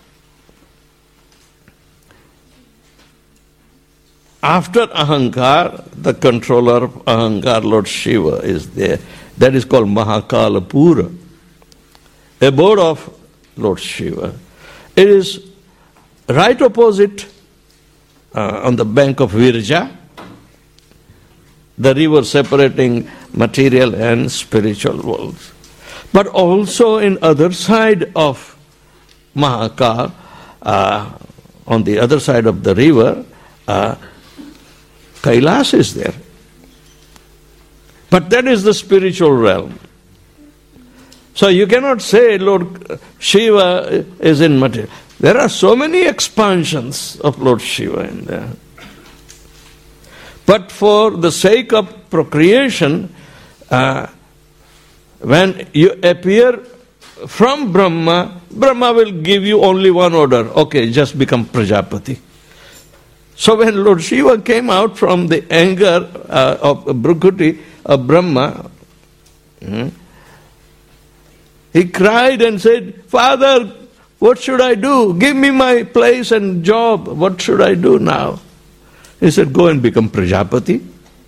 After Ahankar, the controller of Ahankar, Lord Shiva, is there. That is called Mahakalapura, abode of Lord Shiva. It is right opposite on the bank of Virja, the river separating material and spiritual worlds. But also in other side of Mahakal, on the other side of the river, Kailas is there. But that is the spiritual realm. So you cannot say Lord Shiva is in material. There are so many expansions of Lord Shiva in there. But for the sake of procreation, when you appear from Brahma, Brahma will give you only one order. Okay, just become Prajapati. So when Lord Shiva came out from the anger of Bhrukuti, of Brahma, he cried and said, Father, what should I do? Give me my place and job. What should I do now? He said, go and become Prajapati.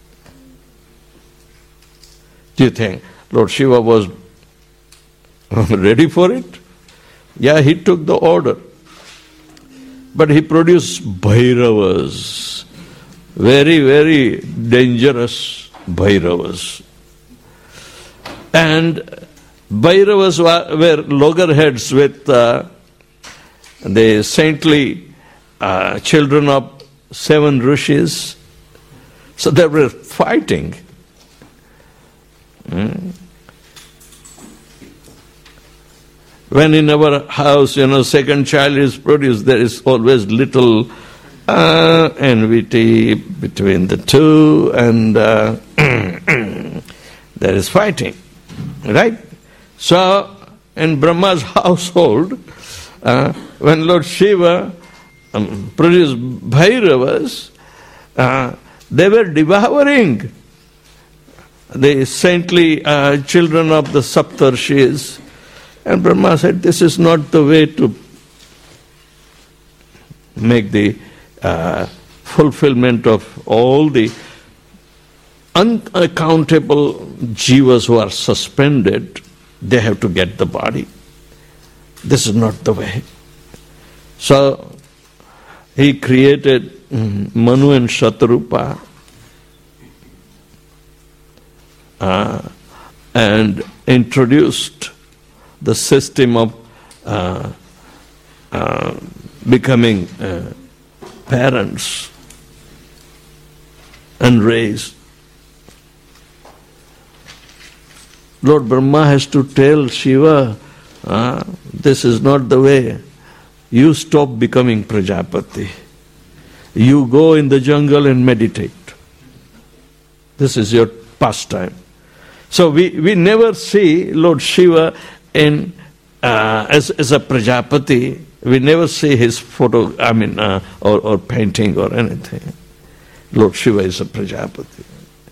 Do you think Lord Shiva was ready for it? Yeah, he took the order. But he produced Bhairavas, very, very dangerous Bhairavas. And Bhairavas were loggerheads with the saintly children of 7 rishis. So they were fighting. When in our house, second child is produced, there is always little enmity between the two, and there is fighting, right? So, in Brahma's household, when Lord Shiva produced Bhairavas, they were devouring the saintly children of the Saptarshis. And Brahma said, this is not the way to make the fulfillment of all the unaccountable jivas who are suspended. They have to get the body. This is not the way. So he created Manu and Shatarupa and introduced the system of becoming parents and raise. Lord Brahma has to tell Shiva, this is not the way. You stop becoming Prajapati. You go in the jungle and meditate. This is your pastime. So we never see Lord Shiva as a Prajapati. We never see his photo, or painting or anything. Lord Shiva is a Prajapati.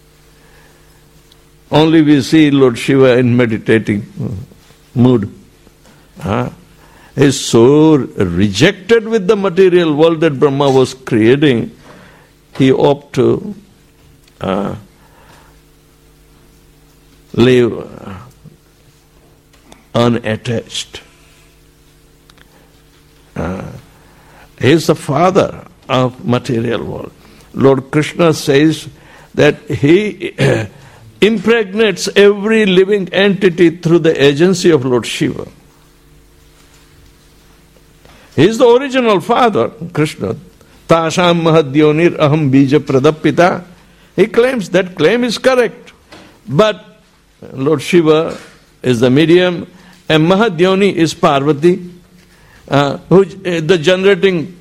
Only we see Lord Shiva in meditating mood. He is so rejected with the material world that Brahma was creating, he opted to live unattached. He is the father of material world. Lord Krishna says that he impregnates every living entity through the agency of Lord Shiva. He is the original father, Krishna. Tasham mahadyonir aham bija pradapita. He claims that claim is correct. But Lord Shiva is the medium, and Mahadyoni is Parvati, who the generating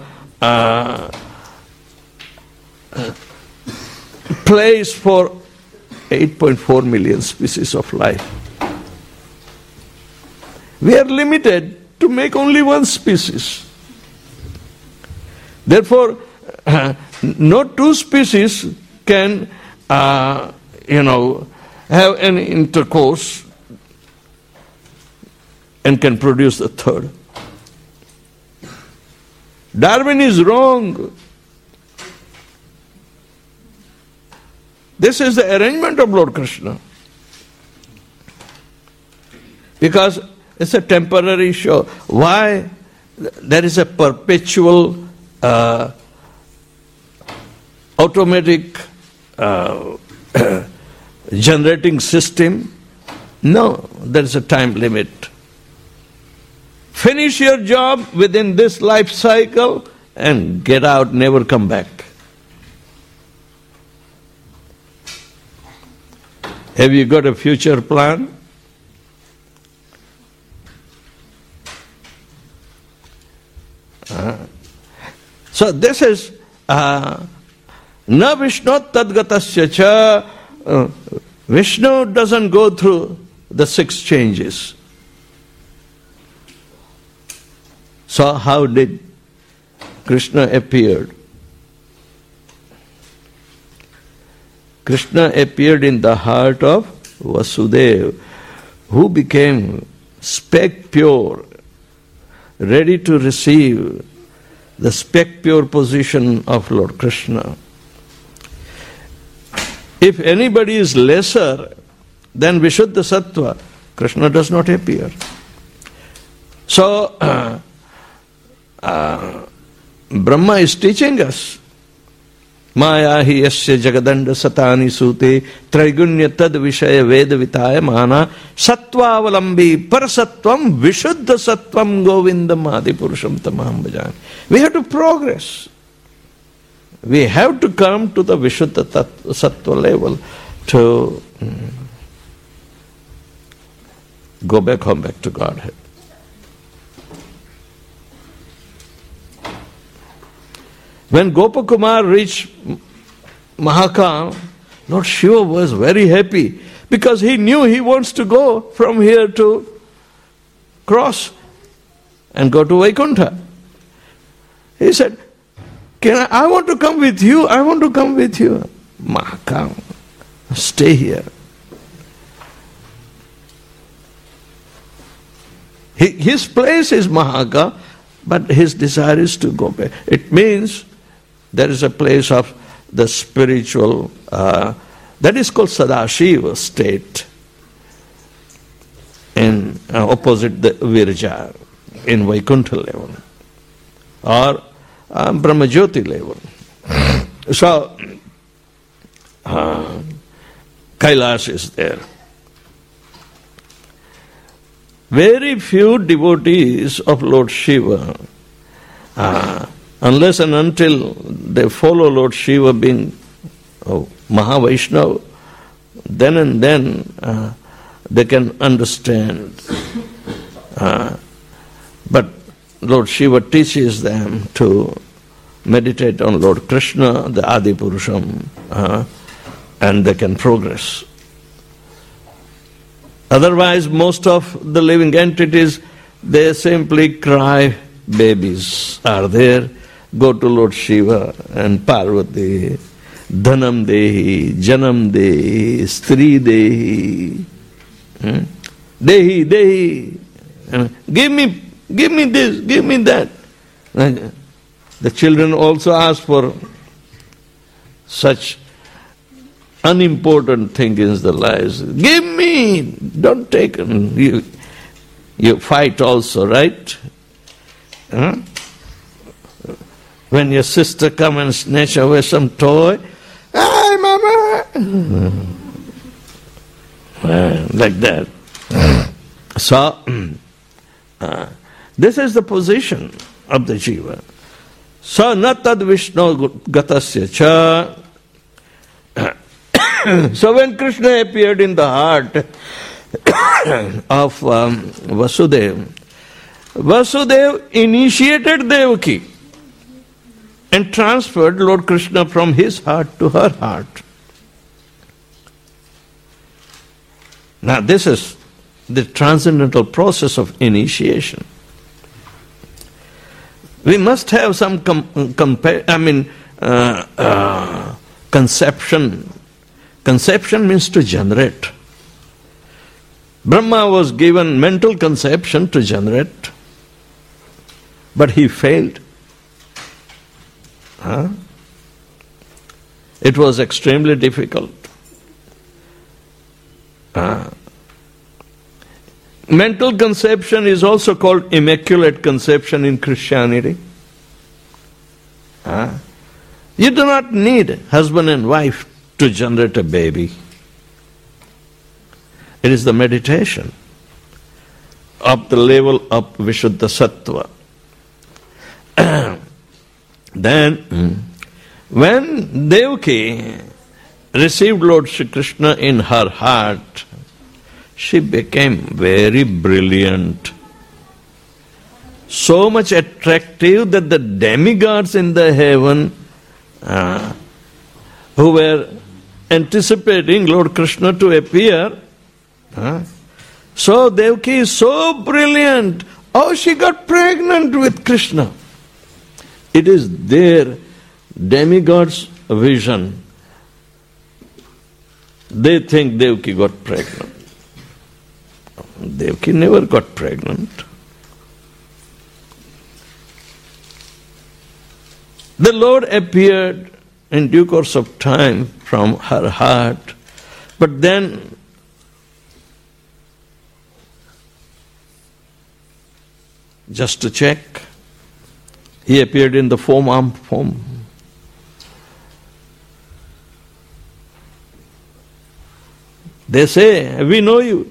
place for 8.4 million species of life. We are limited to make only one species. Therefore, no two species can, have an intercourse and can produce a third. Darwin is wrong. This is the arrangement of Lord Krishna. Because it's a temporary show. Why? There is a perpetual automatic generating system. No, there is a time limit. Finish your job within this life cycle and get out, never come back. Have you got a future plan? So this is na Vishnu tadgatasya cha. Vishnu doesn't go through the 6 changes. So how did Krishna appear? Krishna appeared in the heart of Vasudeva, who became speck pure, ready to receive the speck pure position of Lord Krishna. If anybody is lesser than Vishuddha Sattva, Krishna does not appear. So, Brahma is teaching us, Maya hi yasya jagadanda satani sute traigunya tad vishaya veda vitaya mana sattvaavalambi parasattvam vishuddha sattvam govindam adipurusham tamaham bhajami. We have to progress. We have to come to the Vishuddha Sattva level to go back home, back to Godhead. When Gopakumar reached Mahakam, Lord Shiva was very happy because he knew he wants to go from here to cross and go to Vaikuntha. He said, I want to come with you, I want to come with you. Mahakam, stay here. His place is Mahaka, but his desire is to go back. It means there is a place of the spiritual, that is called Sadashiva state, in opposite the Virja, in Vaikuntha level, or Brahmajyoti level. So, Kailash is there. Very few devotees of Lord Shiva, unless and until they follow Lord Shiva being Mahavaishnava, then and then they can understand. But Lord Shiva teaches them to meditate on Lord Krishna, the Adi Purusham, and they can progress. Otherwise, most of the living entities, they simply cry babies are there. Go to Lord Shiva and Parvati, Dhanam Dehi, Janam Dehi, Stri Dehi, Dehi, Dehi, give me this, give me that. The children also ask for such unimportant things in their lives. Give me, don't take. You fight also, right? Huh? When your sister come and snatch away some toy, "Hi, Mama!" Like that. So, this is the position of the jiva. So, na tad Vishnu gatasya cha. So when Krishna appeared in the heart of Vasudeva, Vasudeva initiated Devaki and transferred Lord Krishna from his heart to her heart. Now this is the transcendental process of initiation. We must have some conception. Conception means to generate. Brahma was given mental conception to generate, but he failed. It was extremely difficult. Mental conception is also called immaculate conception in Christianity. You do not need husband and wife to generate a baby. It is the meditation of the level of Vishuddha Sattva. Then, when Devaki received Lord Shri Krishna in her heart, she became very brilliant. So much attractive that the demigods in the heaven who were anticipating Lord Krishna to appear, so Devaki is so brilliant. Oh, she got pregnant with Krishna. It is their demigod's vision. They think Devaki got pregnant. Devaki never got pregnant. The Lord appeared in due course of time from her heart, but then just to check, he appeared in the four-armed form. They say, we know you.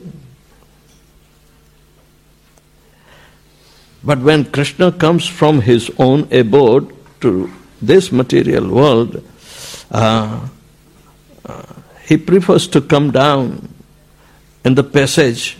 But when Krishna comes from his own abode to this material world, he prefers to come down in the passage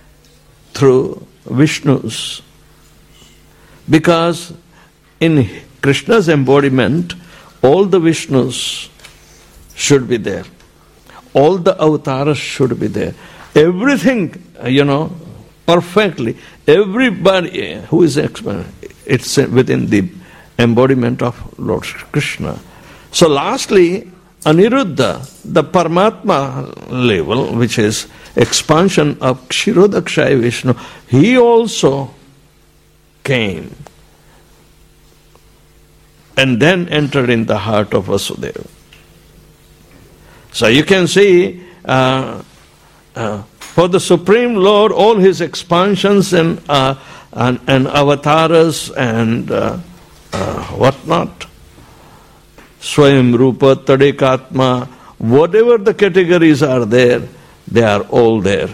through Vishnu's, because in Krishna's embodiment, all the Vishnus should be there. All the avatars should be there. Everything, perfectly. Everybody who is expert, it's within the embodiment of Lord Krishna. So lastly, Aniruddha, the Paramatma level, which is expansion of Kshirodakshaya Vishnu, he also came and then entered in the heart of Vasudeva. So you can see, for the Supreme Lord, all his expansions and avatars and whatnot, Swayam Rupa, Tadekatma, whatever the categories are there, they are all there.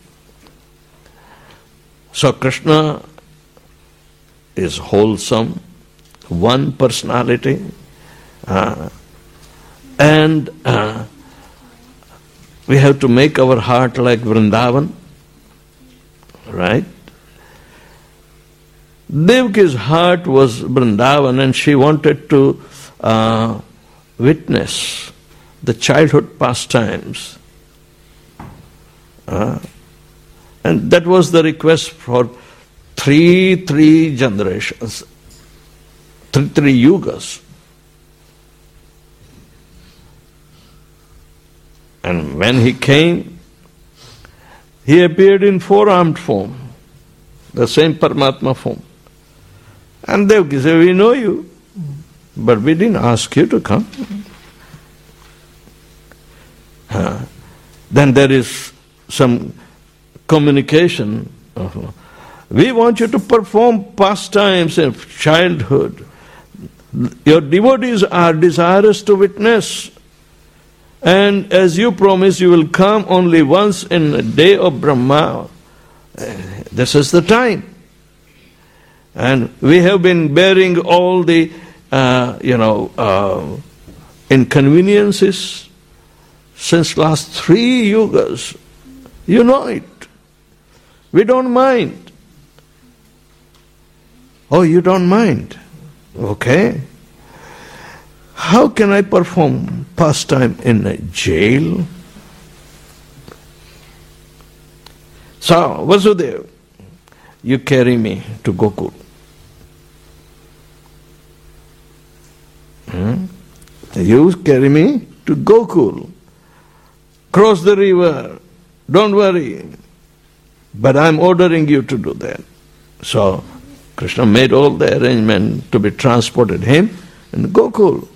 So Krishna is wholesome, one personality, and we have to make our heart like Vrindavan, right? Devaki's heart was Vrindavan, and she wanted to witness the childhood pastimes. And that was the request for three generations, three yugas. And when he came, he appeared in four-armed form, the same Paramatma form. And Devaki said, we know you, but we didn't ask you to come. Then there is some communication. We want you to perform pastimes of childhood. Your devotees are desirous to witness. And as you promise, you will come only once in a day of Brahma. This is the time. And we have been bearing all the, inconveniences since last 3 yugas. You know it. We don't mind. Oh, you don't mind? Okay. How can I perform pastime in a jail? So, Vasudeva, you carry me to Gokul. You carry me to Gokul. Cross the river. Don't worry. But I'm ordering you to do that. So, Krishna made all the arrangement to be transported him in Gokul.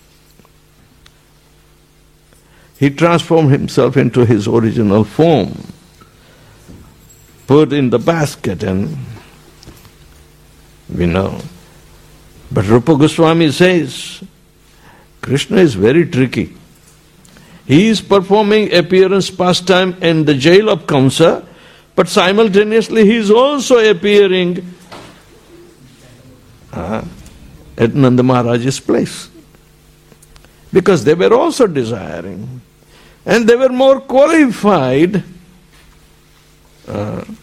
He transformed himself into his original form, put in the basket, and we know. But Rupa Goswami says, Krishna is very tricky. He is performing appearance pastime in the jail of Kamsa, but simultaneously he is also appearing at Nanda Maharaj's place. Because they were also desiring. And they were more qualified than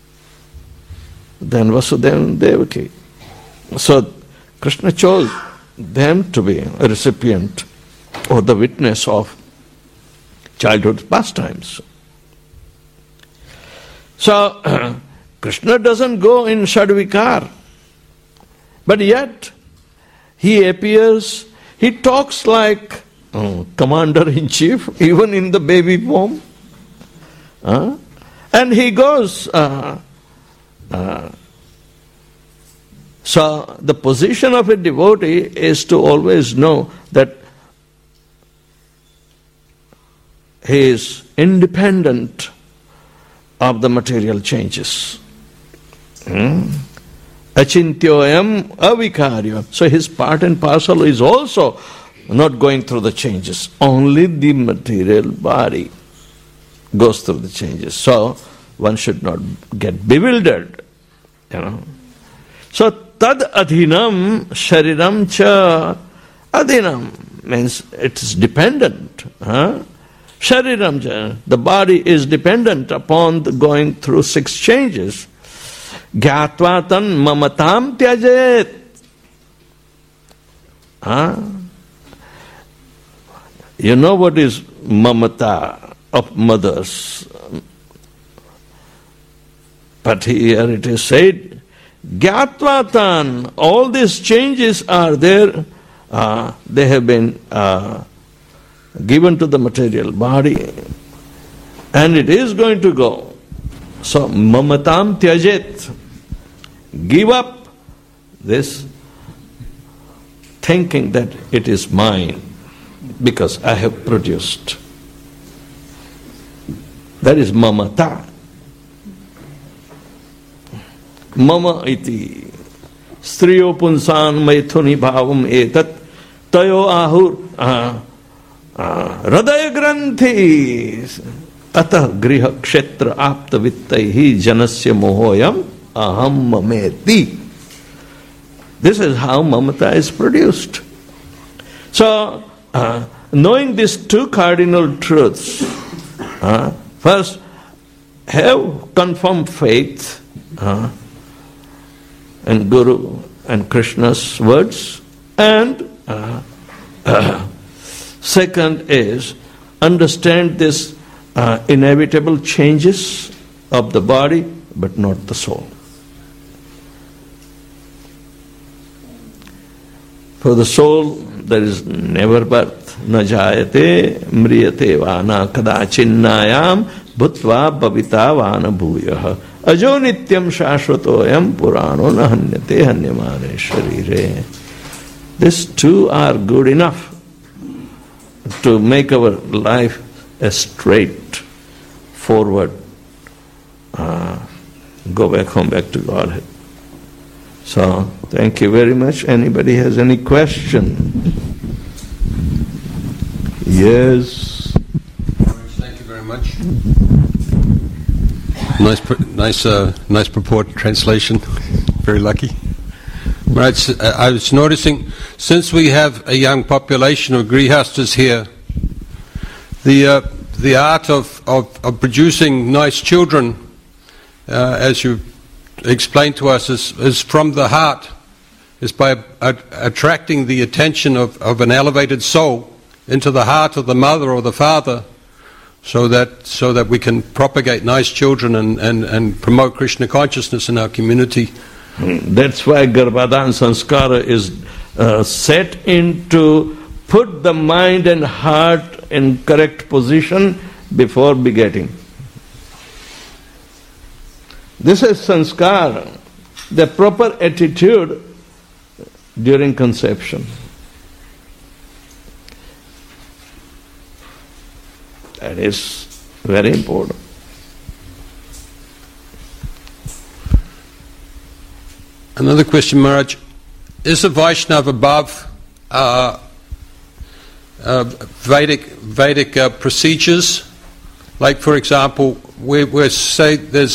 Vasudeva and Devaki. So Krishna chose them to be a recipient or the witness of childhood pastimes. So Krishna doesn't go in Shadvikar, but yet he appears, he talks like commander-in-chief, even in the baby form. And he goes. So the position of a devotee is to always know that he is independent of the material changes. Achintyoyam avikarya. So his part and parcel is also not going through the changes. Only the material body goes through the changes. So one should not get bewildered. So tad adhinam shariram cha adhinam means it is dependent. Shariram cha, the body is dependent upon the going through 6 changes. Gyatva tan mamatam tyajet. You know what is mamata of mothers? But here it is said, Gyatva all these changes are there, they have been given to the material body, and it is going to go. So, mamatam tyajet, give up this thinking that it is mine because I have produced. That is mamata. Mama iti striyo punsan maithuni bhavam etat tayo ahur radaya granthi atah griha kshetra apta vittaihi janasya mohoyam aham mameti. This is how mamata is produced. So, knowing these two cardinal truths, first, have confirmed faith in Guru and Krishna's words, and second is understand this inevitable changes of the body but not the soul. For the soul there is never birth, na jayate mriyate vana kadachinnayam bhutva bhavita vana bhuyah ajo nityam shashvatoyam purano na hanyate hanyamane sharire. These two are good enough to make our life a straight forward, go back home, back to Godhead. So, thank you very much. Anybody has any question? Yes. Thank you very much. Nice purport translation. Very lucky. Right, I was noticing, since we have a young population of grihastas here, the art of producing nice children, as you explained to us, is from the heart, is by attracting the attention of an elevated soul into the heart of the mother or the father, so that we can propagate nice children and promote Krishna consciousness in our community. That's why Garbhadan Sanskara is set in to put the mind and heart in correct position before begetting. This is sanskara, the proper attitude during conception. That is very important. Another question, Maharaj. Is a Vaishnava above Vedic procedures? Like, for example, we say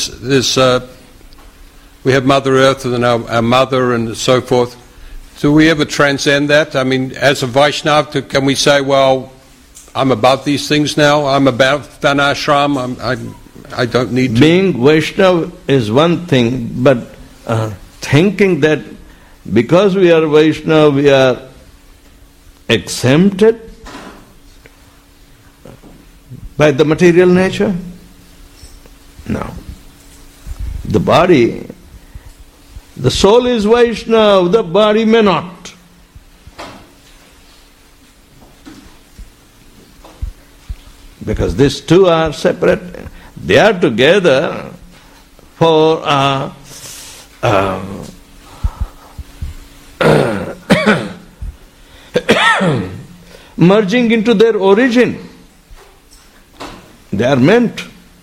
we have Mother Earth and our mother and so forth. Do we ever transcend that? I mean, as a Vaishnava, can we say, well, I'm above these things now, I'm above Dhanashram, I don't need to... Being Vaishnava is one thing, but thinking that because we are Vaishnava, we are exempted by the material nature? No. The body, the soul is Vaishnava, the body may not. Because these two are separate. They are together for merging into their origin. They are meant.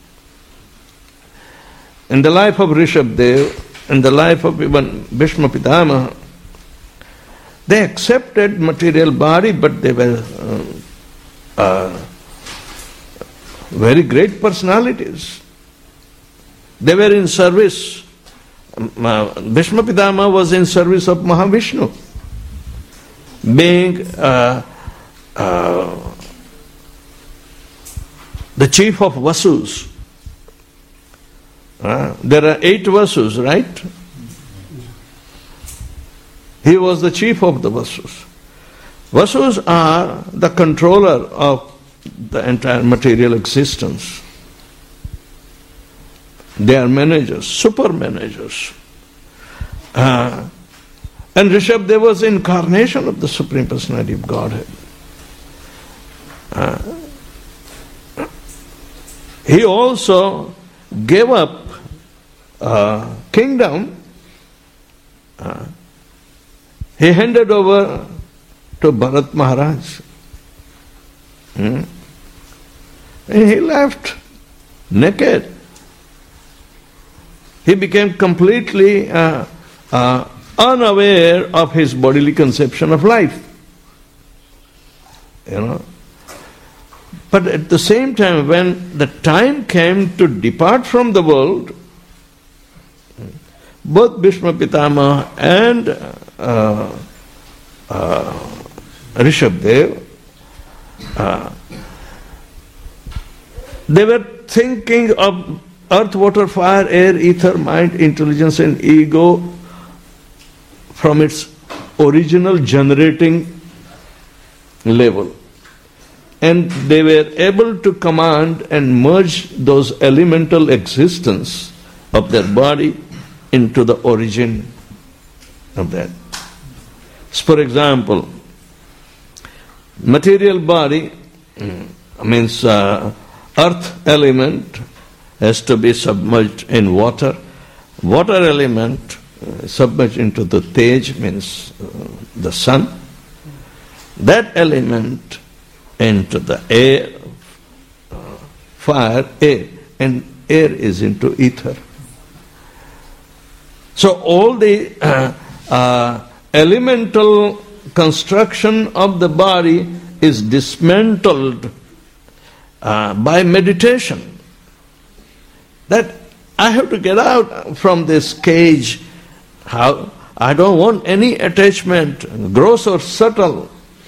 In the life of Rishabdev, in the life of even Bhishma Pitamaha, they accepted material body, but they were very great personalities. They were in service. Bhishma Pitamaha was in service of Mahavishnu, being the chief of Vasus. There are 8 Vasus, right? He was the chief of the Vasus. Vasus are the controller of the entire material existence. They are managers, super managers. And Rishabdeva was the incarnation of the Supreme Personality of Godhead. He also gave up kingdom. He handed over to Bharat Maharaj. And he left naked. He became completely unaware of his bodily conception of life. But at the same time, when the time came to depart from the world, both Bhishma Pitama and Rishabdev, they were thinking of earth, water, fire, air, ether, mind, intelligence and ego from its original generating level. And they were able to command and merge those elemental existence of their body into the origin of that. So for example, material body means earth element has to be submerged in water. Water element submerged into the Tej, means the sun. That element into the air, fire, air, and air is into ether. So all the elemental construction of the body is dismantled by meditation. That I have to get out from this cage. How I don't want any attachment, gross or subtle.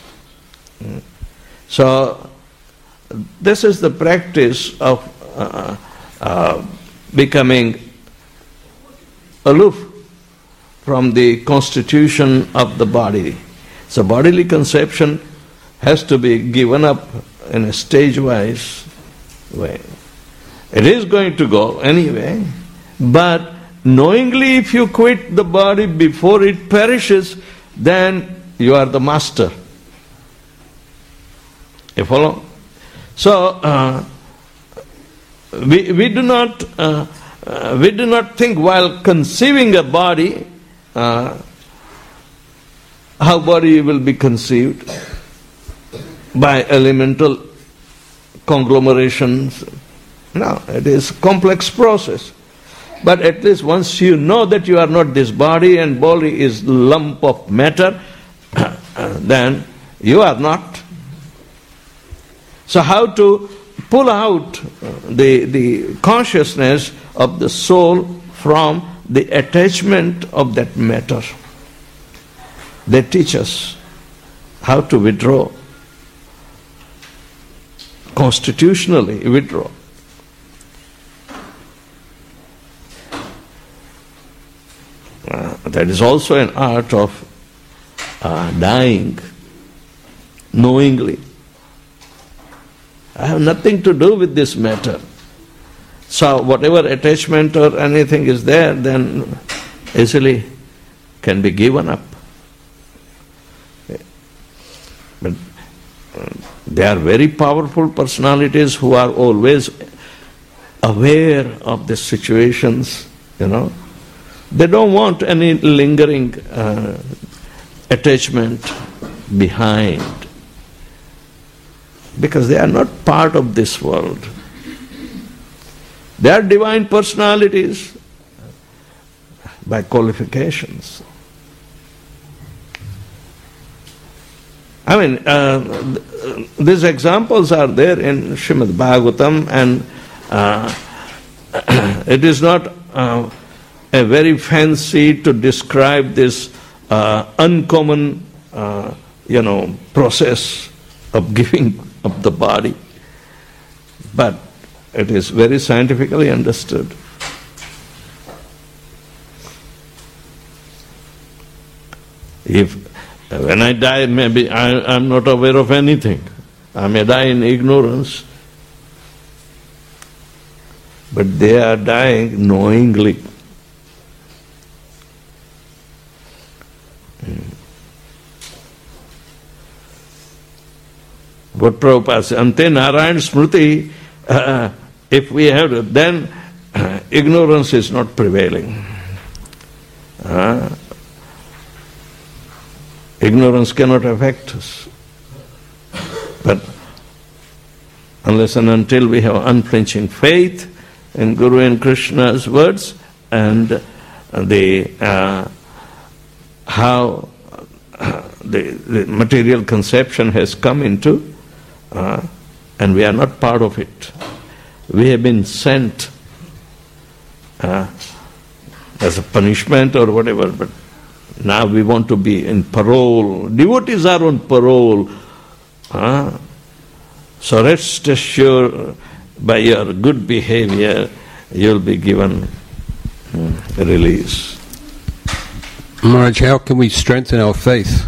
So this is the practice of becoming aloof from the constitution of the body. So bodily conception has to be given up in a stage-wise way. It is going to go anyway, but knowingly if you quit the body before it perishes, then you are the master. You follow? So we do not think while conceiving a body how body will be conceived by elemental conglomerations. No, it is a complex process. But at least once you know that you are not this body and body is lump of matter, then you are not. So how to pull out the consciousness of the soul from the attachment of that matter? They teach us how to withdraw, constitutionally withdraw. That is also an art of dying knowingly. I have nothing to do with this matter. So whatever attachment or anything is there, then easily can be given up. But they are very powerful personalities who are always aware of the situations, They don't want any lingering attachment behind, because they are not part of this world. They are divine personalities by qualifications. I mean, these examples are there in Srimad Bhagavatam, and it is not a very fancy to describe this uncommon, process of giving up the body. But it is very scientifically understood. If When I die, maybe I'm not aware of anything. I may die in ignorance. But they are dying knowingly. What Prabhupada says, Ante Narayan Smriti, if we have to, then ignorance is not prevailing. Ignorance cannot affect us. But unless and until we have unflinching faith in Guru and Krishna's words and how the material conception has come into, and we are not part of it. We have been sent as a punishment or whatever, but now we want to be in parole. Devotees are on parole. So rest assured, by your good behavior, you'll be given release. Maharaj, how can we strengthen our faith?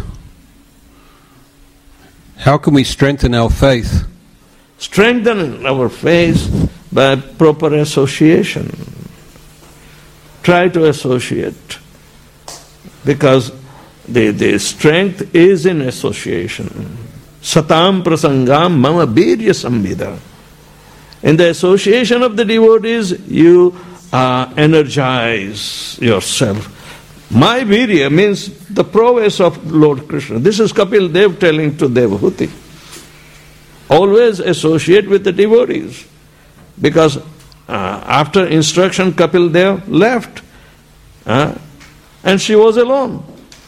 How can we strengthen our faith? Strengthen our faith by proper association. Try to associate. Because the strength is in association. Satam prasangam mama birya samvida. In the association of the devotees, you energize yourself. My virya means the prowess of Lord Krishna. This is Kapil Dev telling to Devahuti. Always associate with the devotees. Because after instruction, Kapil Dev left. And she was alone.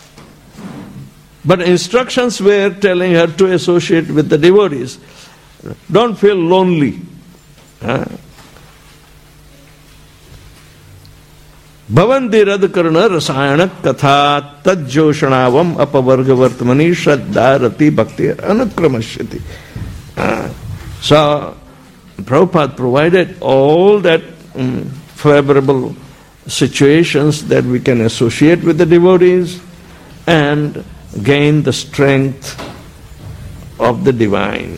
But instructions were telling her to associate with the devotees. Don't feel lonely. Bhavanti radkarna rasayanak katha tajjoshanavam apavargavartmani shraddharati bhakti anukramashyati. So Prabhupada provided all that favorable situations that we can associate with the devotees and gain the strength of the divine.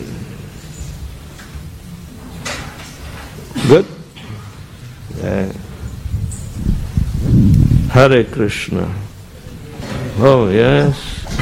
Good? Hare Krishna. Oh, yes.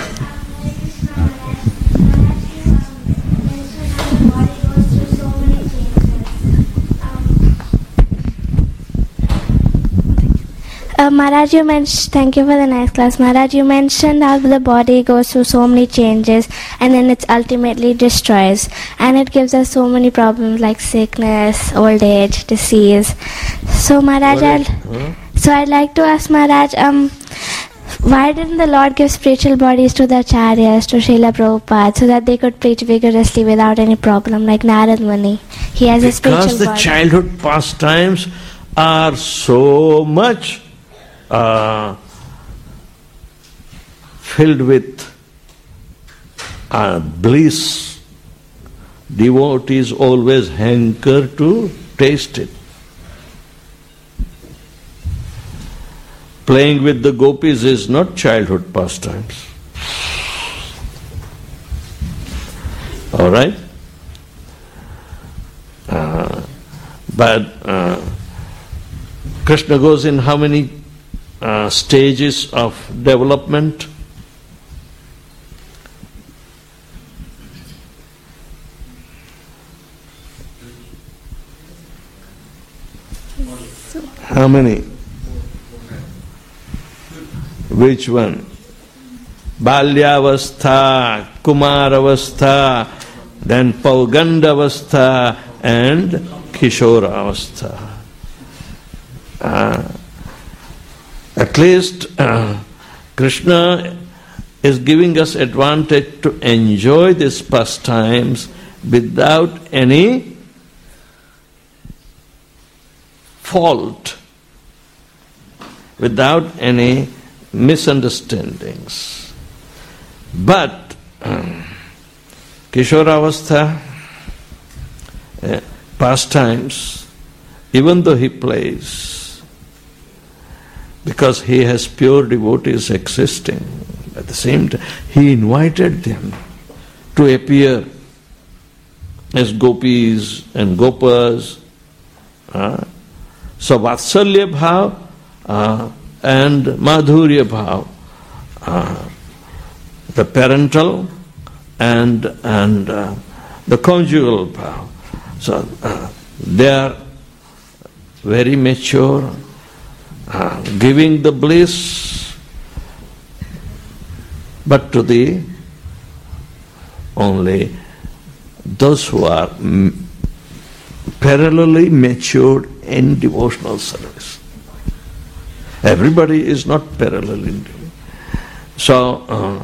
Maharaj, you mentioned, thank you for the nice class. Maharaj, you mentioned how the body goes through so many changes and then it ultimately destroys. And it gives us so many problems like sickness, old age, disease. So Maharaj, I'd like to ask Maharaj, why didn't the Lord give spiritual bodies to the acharyas, to Srila Prabhupada, so that they could preach vigorously without any problem, like Narad Muni? He has a spiritual body. Because the childhood pastimes are so much filled with bliss. Devotees always hanker to taste it. Playing with the gopis is not childhood pastimes. All right? But Krishna goes in how many stages of development? How many? Which one? Balyavastha, Kumaravastha, then Paugandavastha and Kishoravastha. At least Krishna is giving us advantage to enjoy these pastimes without any fault, without any misunderstandings. But Kishoravastha pastimes, even though he plays, because he has pure devotees existing, At the same time, he invited them to appear as gopis and gopas. So Vatsalya Bhav and Madhurya Bhav, the parental and the conjugal Bhav. So they are very mature, giving the bliss, but to the only those who are parallelly matured in devotional service. Everybody is not parallelly. So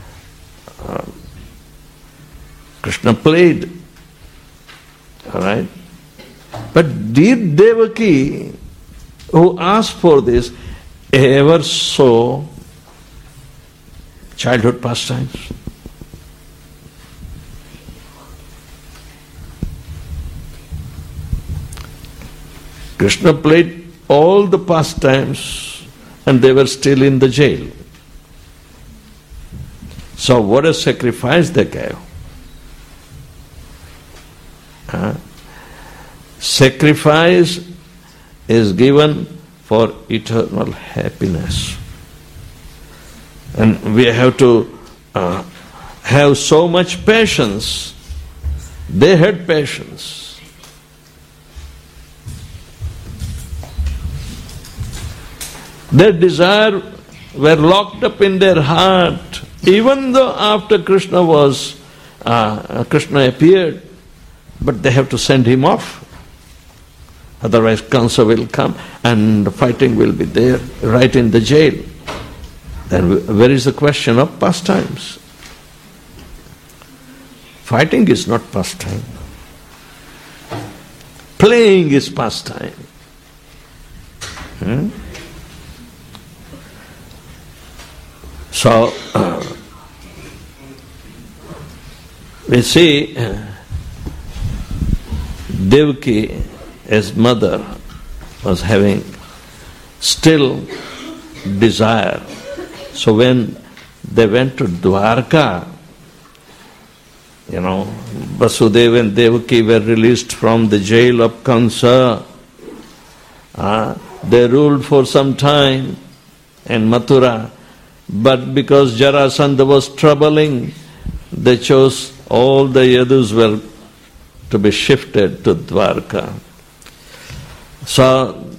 Krishna played, all right. But did Devaki, who asked for this, ever saw childhood pastimes? Krishna played all the pastimes and they were still in the jail. So what a sacrifice they gave. Sacrifice is given for eternal happiness. And we have to have so much patience. They had patience. Their desire were locked up in their heart. Even though after Krishna appeared, but they have to send him off. Otherwise Kansa will come and fighting will be there, right in the jail. Then where is the question of pastimes? Fighting is not pastime. Playing is pastime. So, we see Devaki, as mother, was having still desire. So when they went to Dwarka, Vasudeva and Devaki were released from the jail of Kansa. They ruled for some time in Mathura. But because Jarasandha was troubling, they chose all the Yadus were to be shifted to Dwarka. So,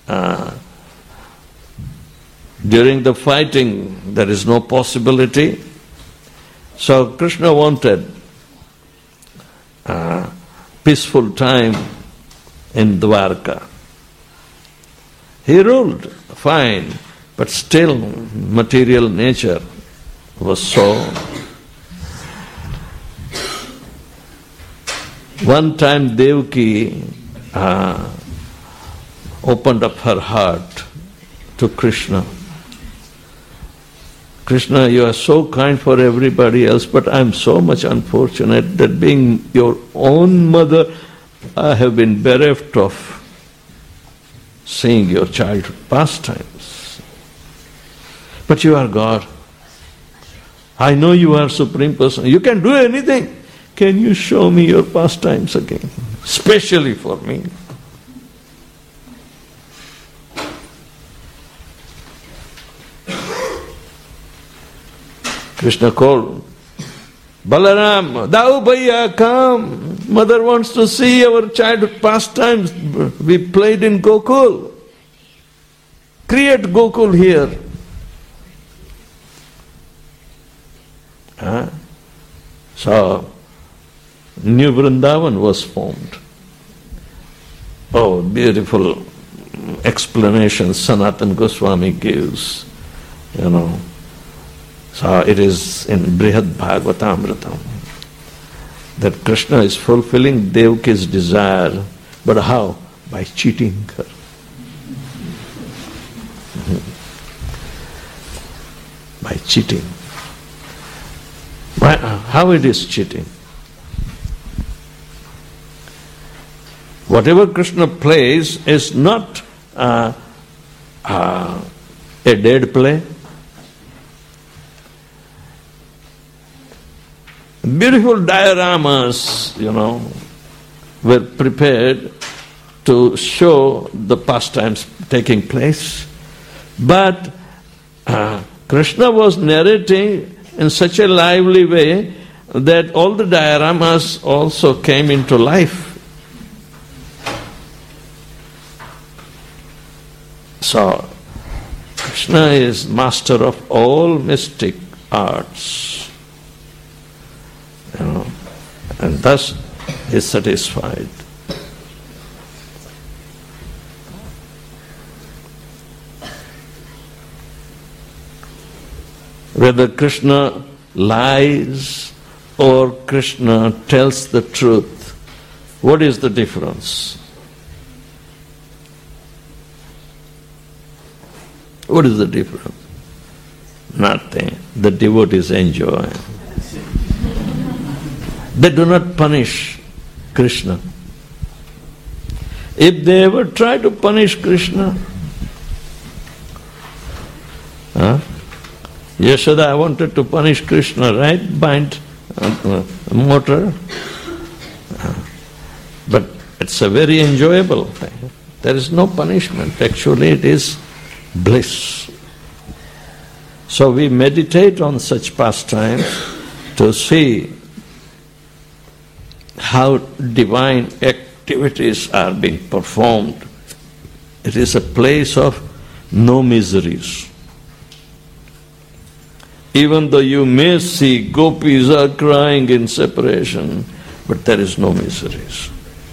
during the fighting, there is no possibility. So Krishna wanted peaceful time in Dwarka. He ruled fine, but still material nature was so. One time Devaki opened up her heart to Krishna. Krishna, you are so kind for everybody else, but I am so much unfortunate that being your own mother, I have been bereft of seeing your childhood pastimes. But you are God. I know you are Supreme Person. You can do anything. Can you show me your pastimes again, especially for me? Krishna called, Balaram, Dau Bhaiya, come. Mother wants to see our childhood pastimes. We played in Gokul. Create Gokul here. So, New Vrindavan was formed. Oh, beautiful explanation Sanatana Goswami gives, So it is in Brihad Bhagavatamritam that Krishna is fulfilling Devaki's desire, but how? By cheating her. By cheating. How it is cheating? Whatever Krishna plays is not a dead play. beautiful dioramas, were prepared to show the pastimes taking place. But Krishna was narrating in such a lively way that all the dioramas also came into life. So, Krishna is master of all mystic arts, and thus is satisfied. Whether Krishna lies or Krishna tells the truth, what is the difference? What is the difference? Nothing. The devotees enjoy. They do not punish Krishna. If they ever try to punish Krishna, Yashoda wanted to punish Krishna, right? Bind a motor. But it's a very enjoyable thing. There is no punishment. Actually, it is bliss. So we meditate on such pastimes to see how divine activities are being performed. It is a place of no miseries. Even though you may see gopis are crying in separation, but there is no miseries.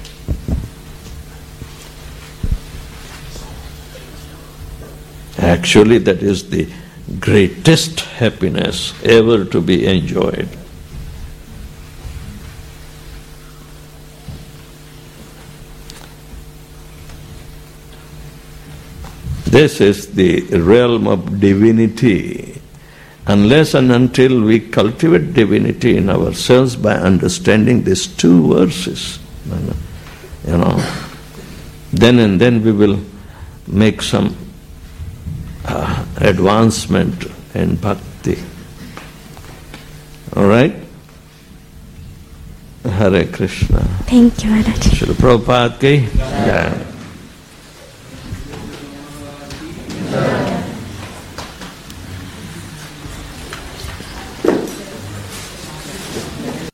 Actually, that is the greatest happiness ever to be enjoyed. This is the realm of divinity. Unless and until we cultivate divinity in ourselves by understanding these two verses, then and then we will make some advancement in bhakti. All right? Hare Krishna. Thank you, Maharaj. Srila Prabhupada ki jai.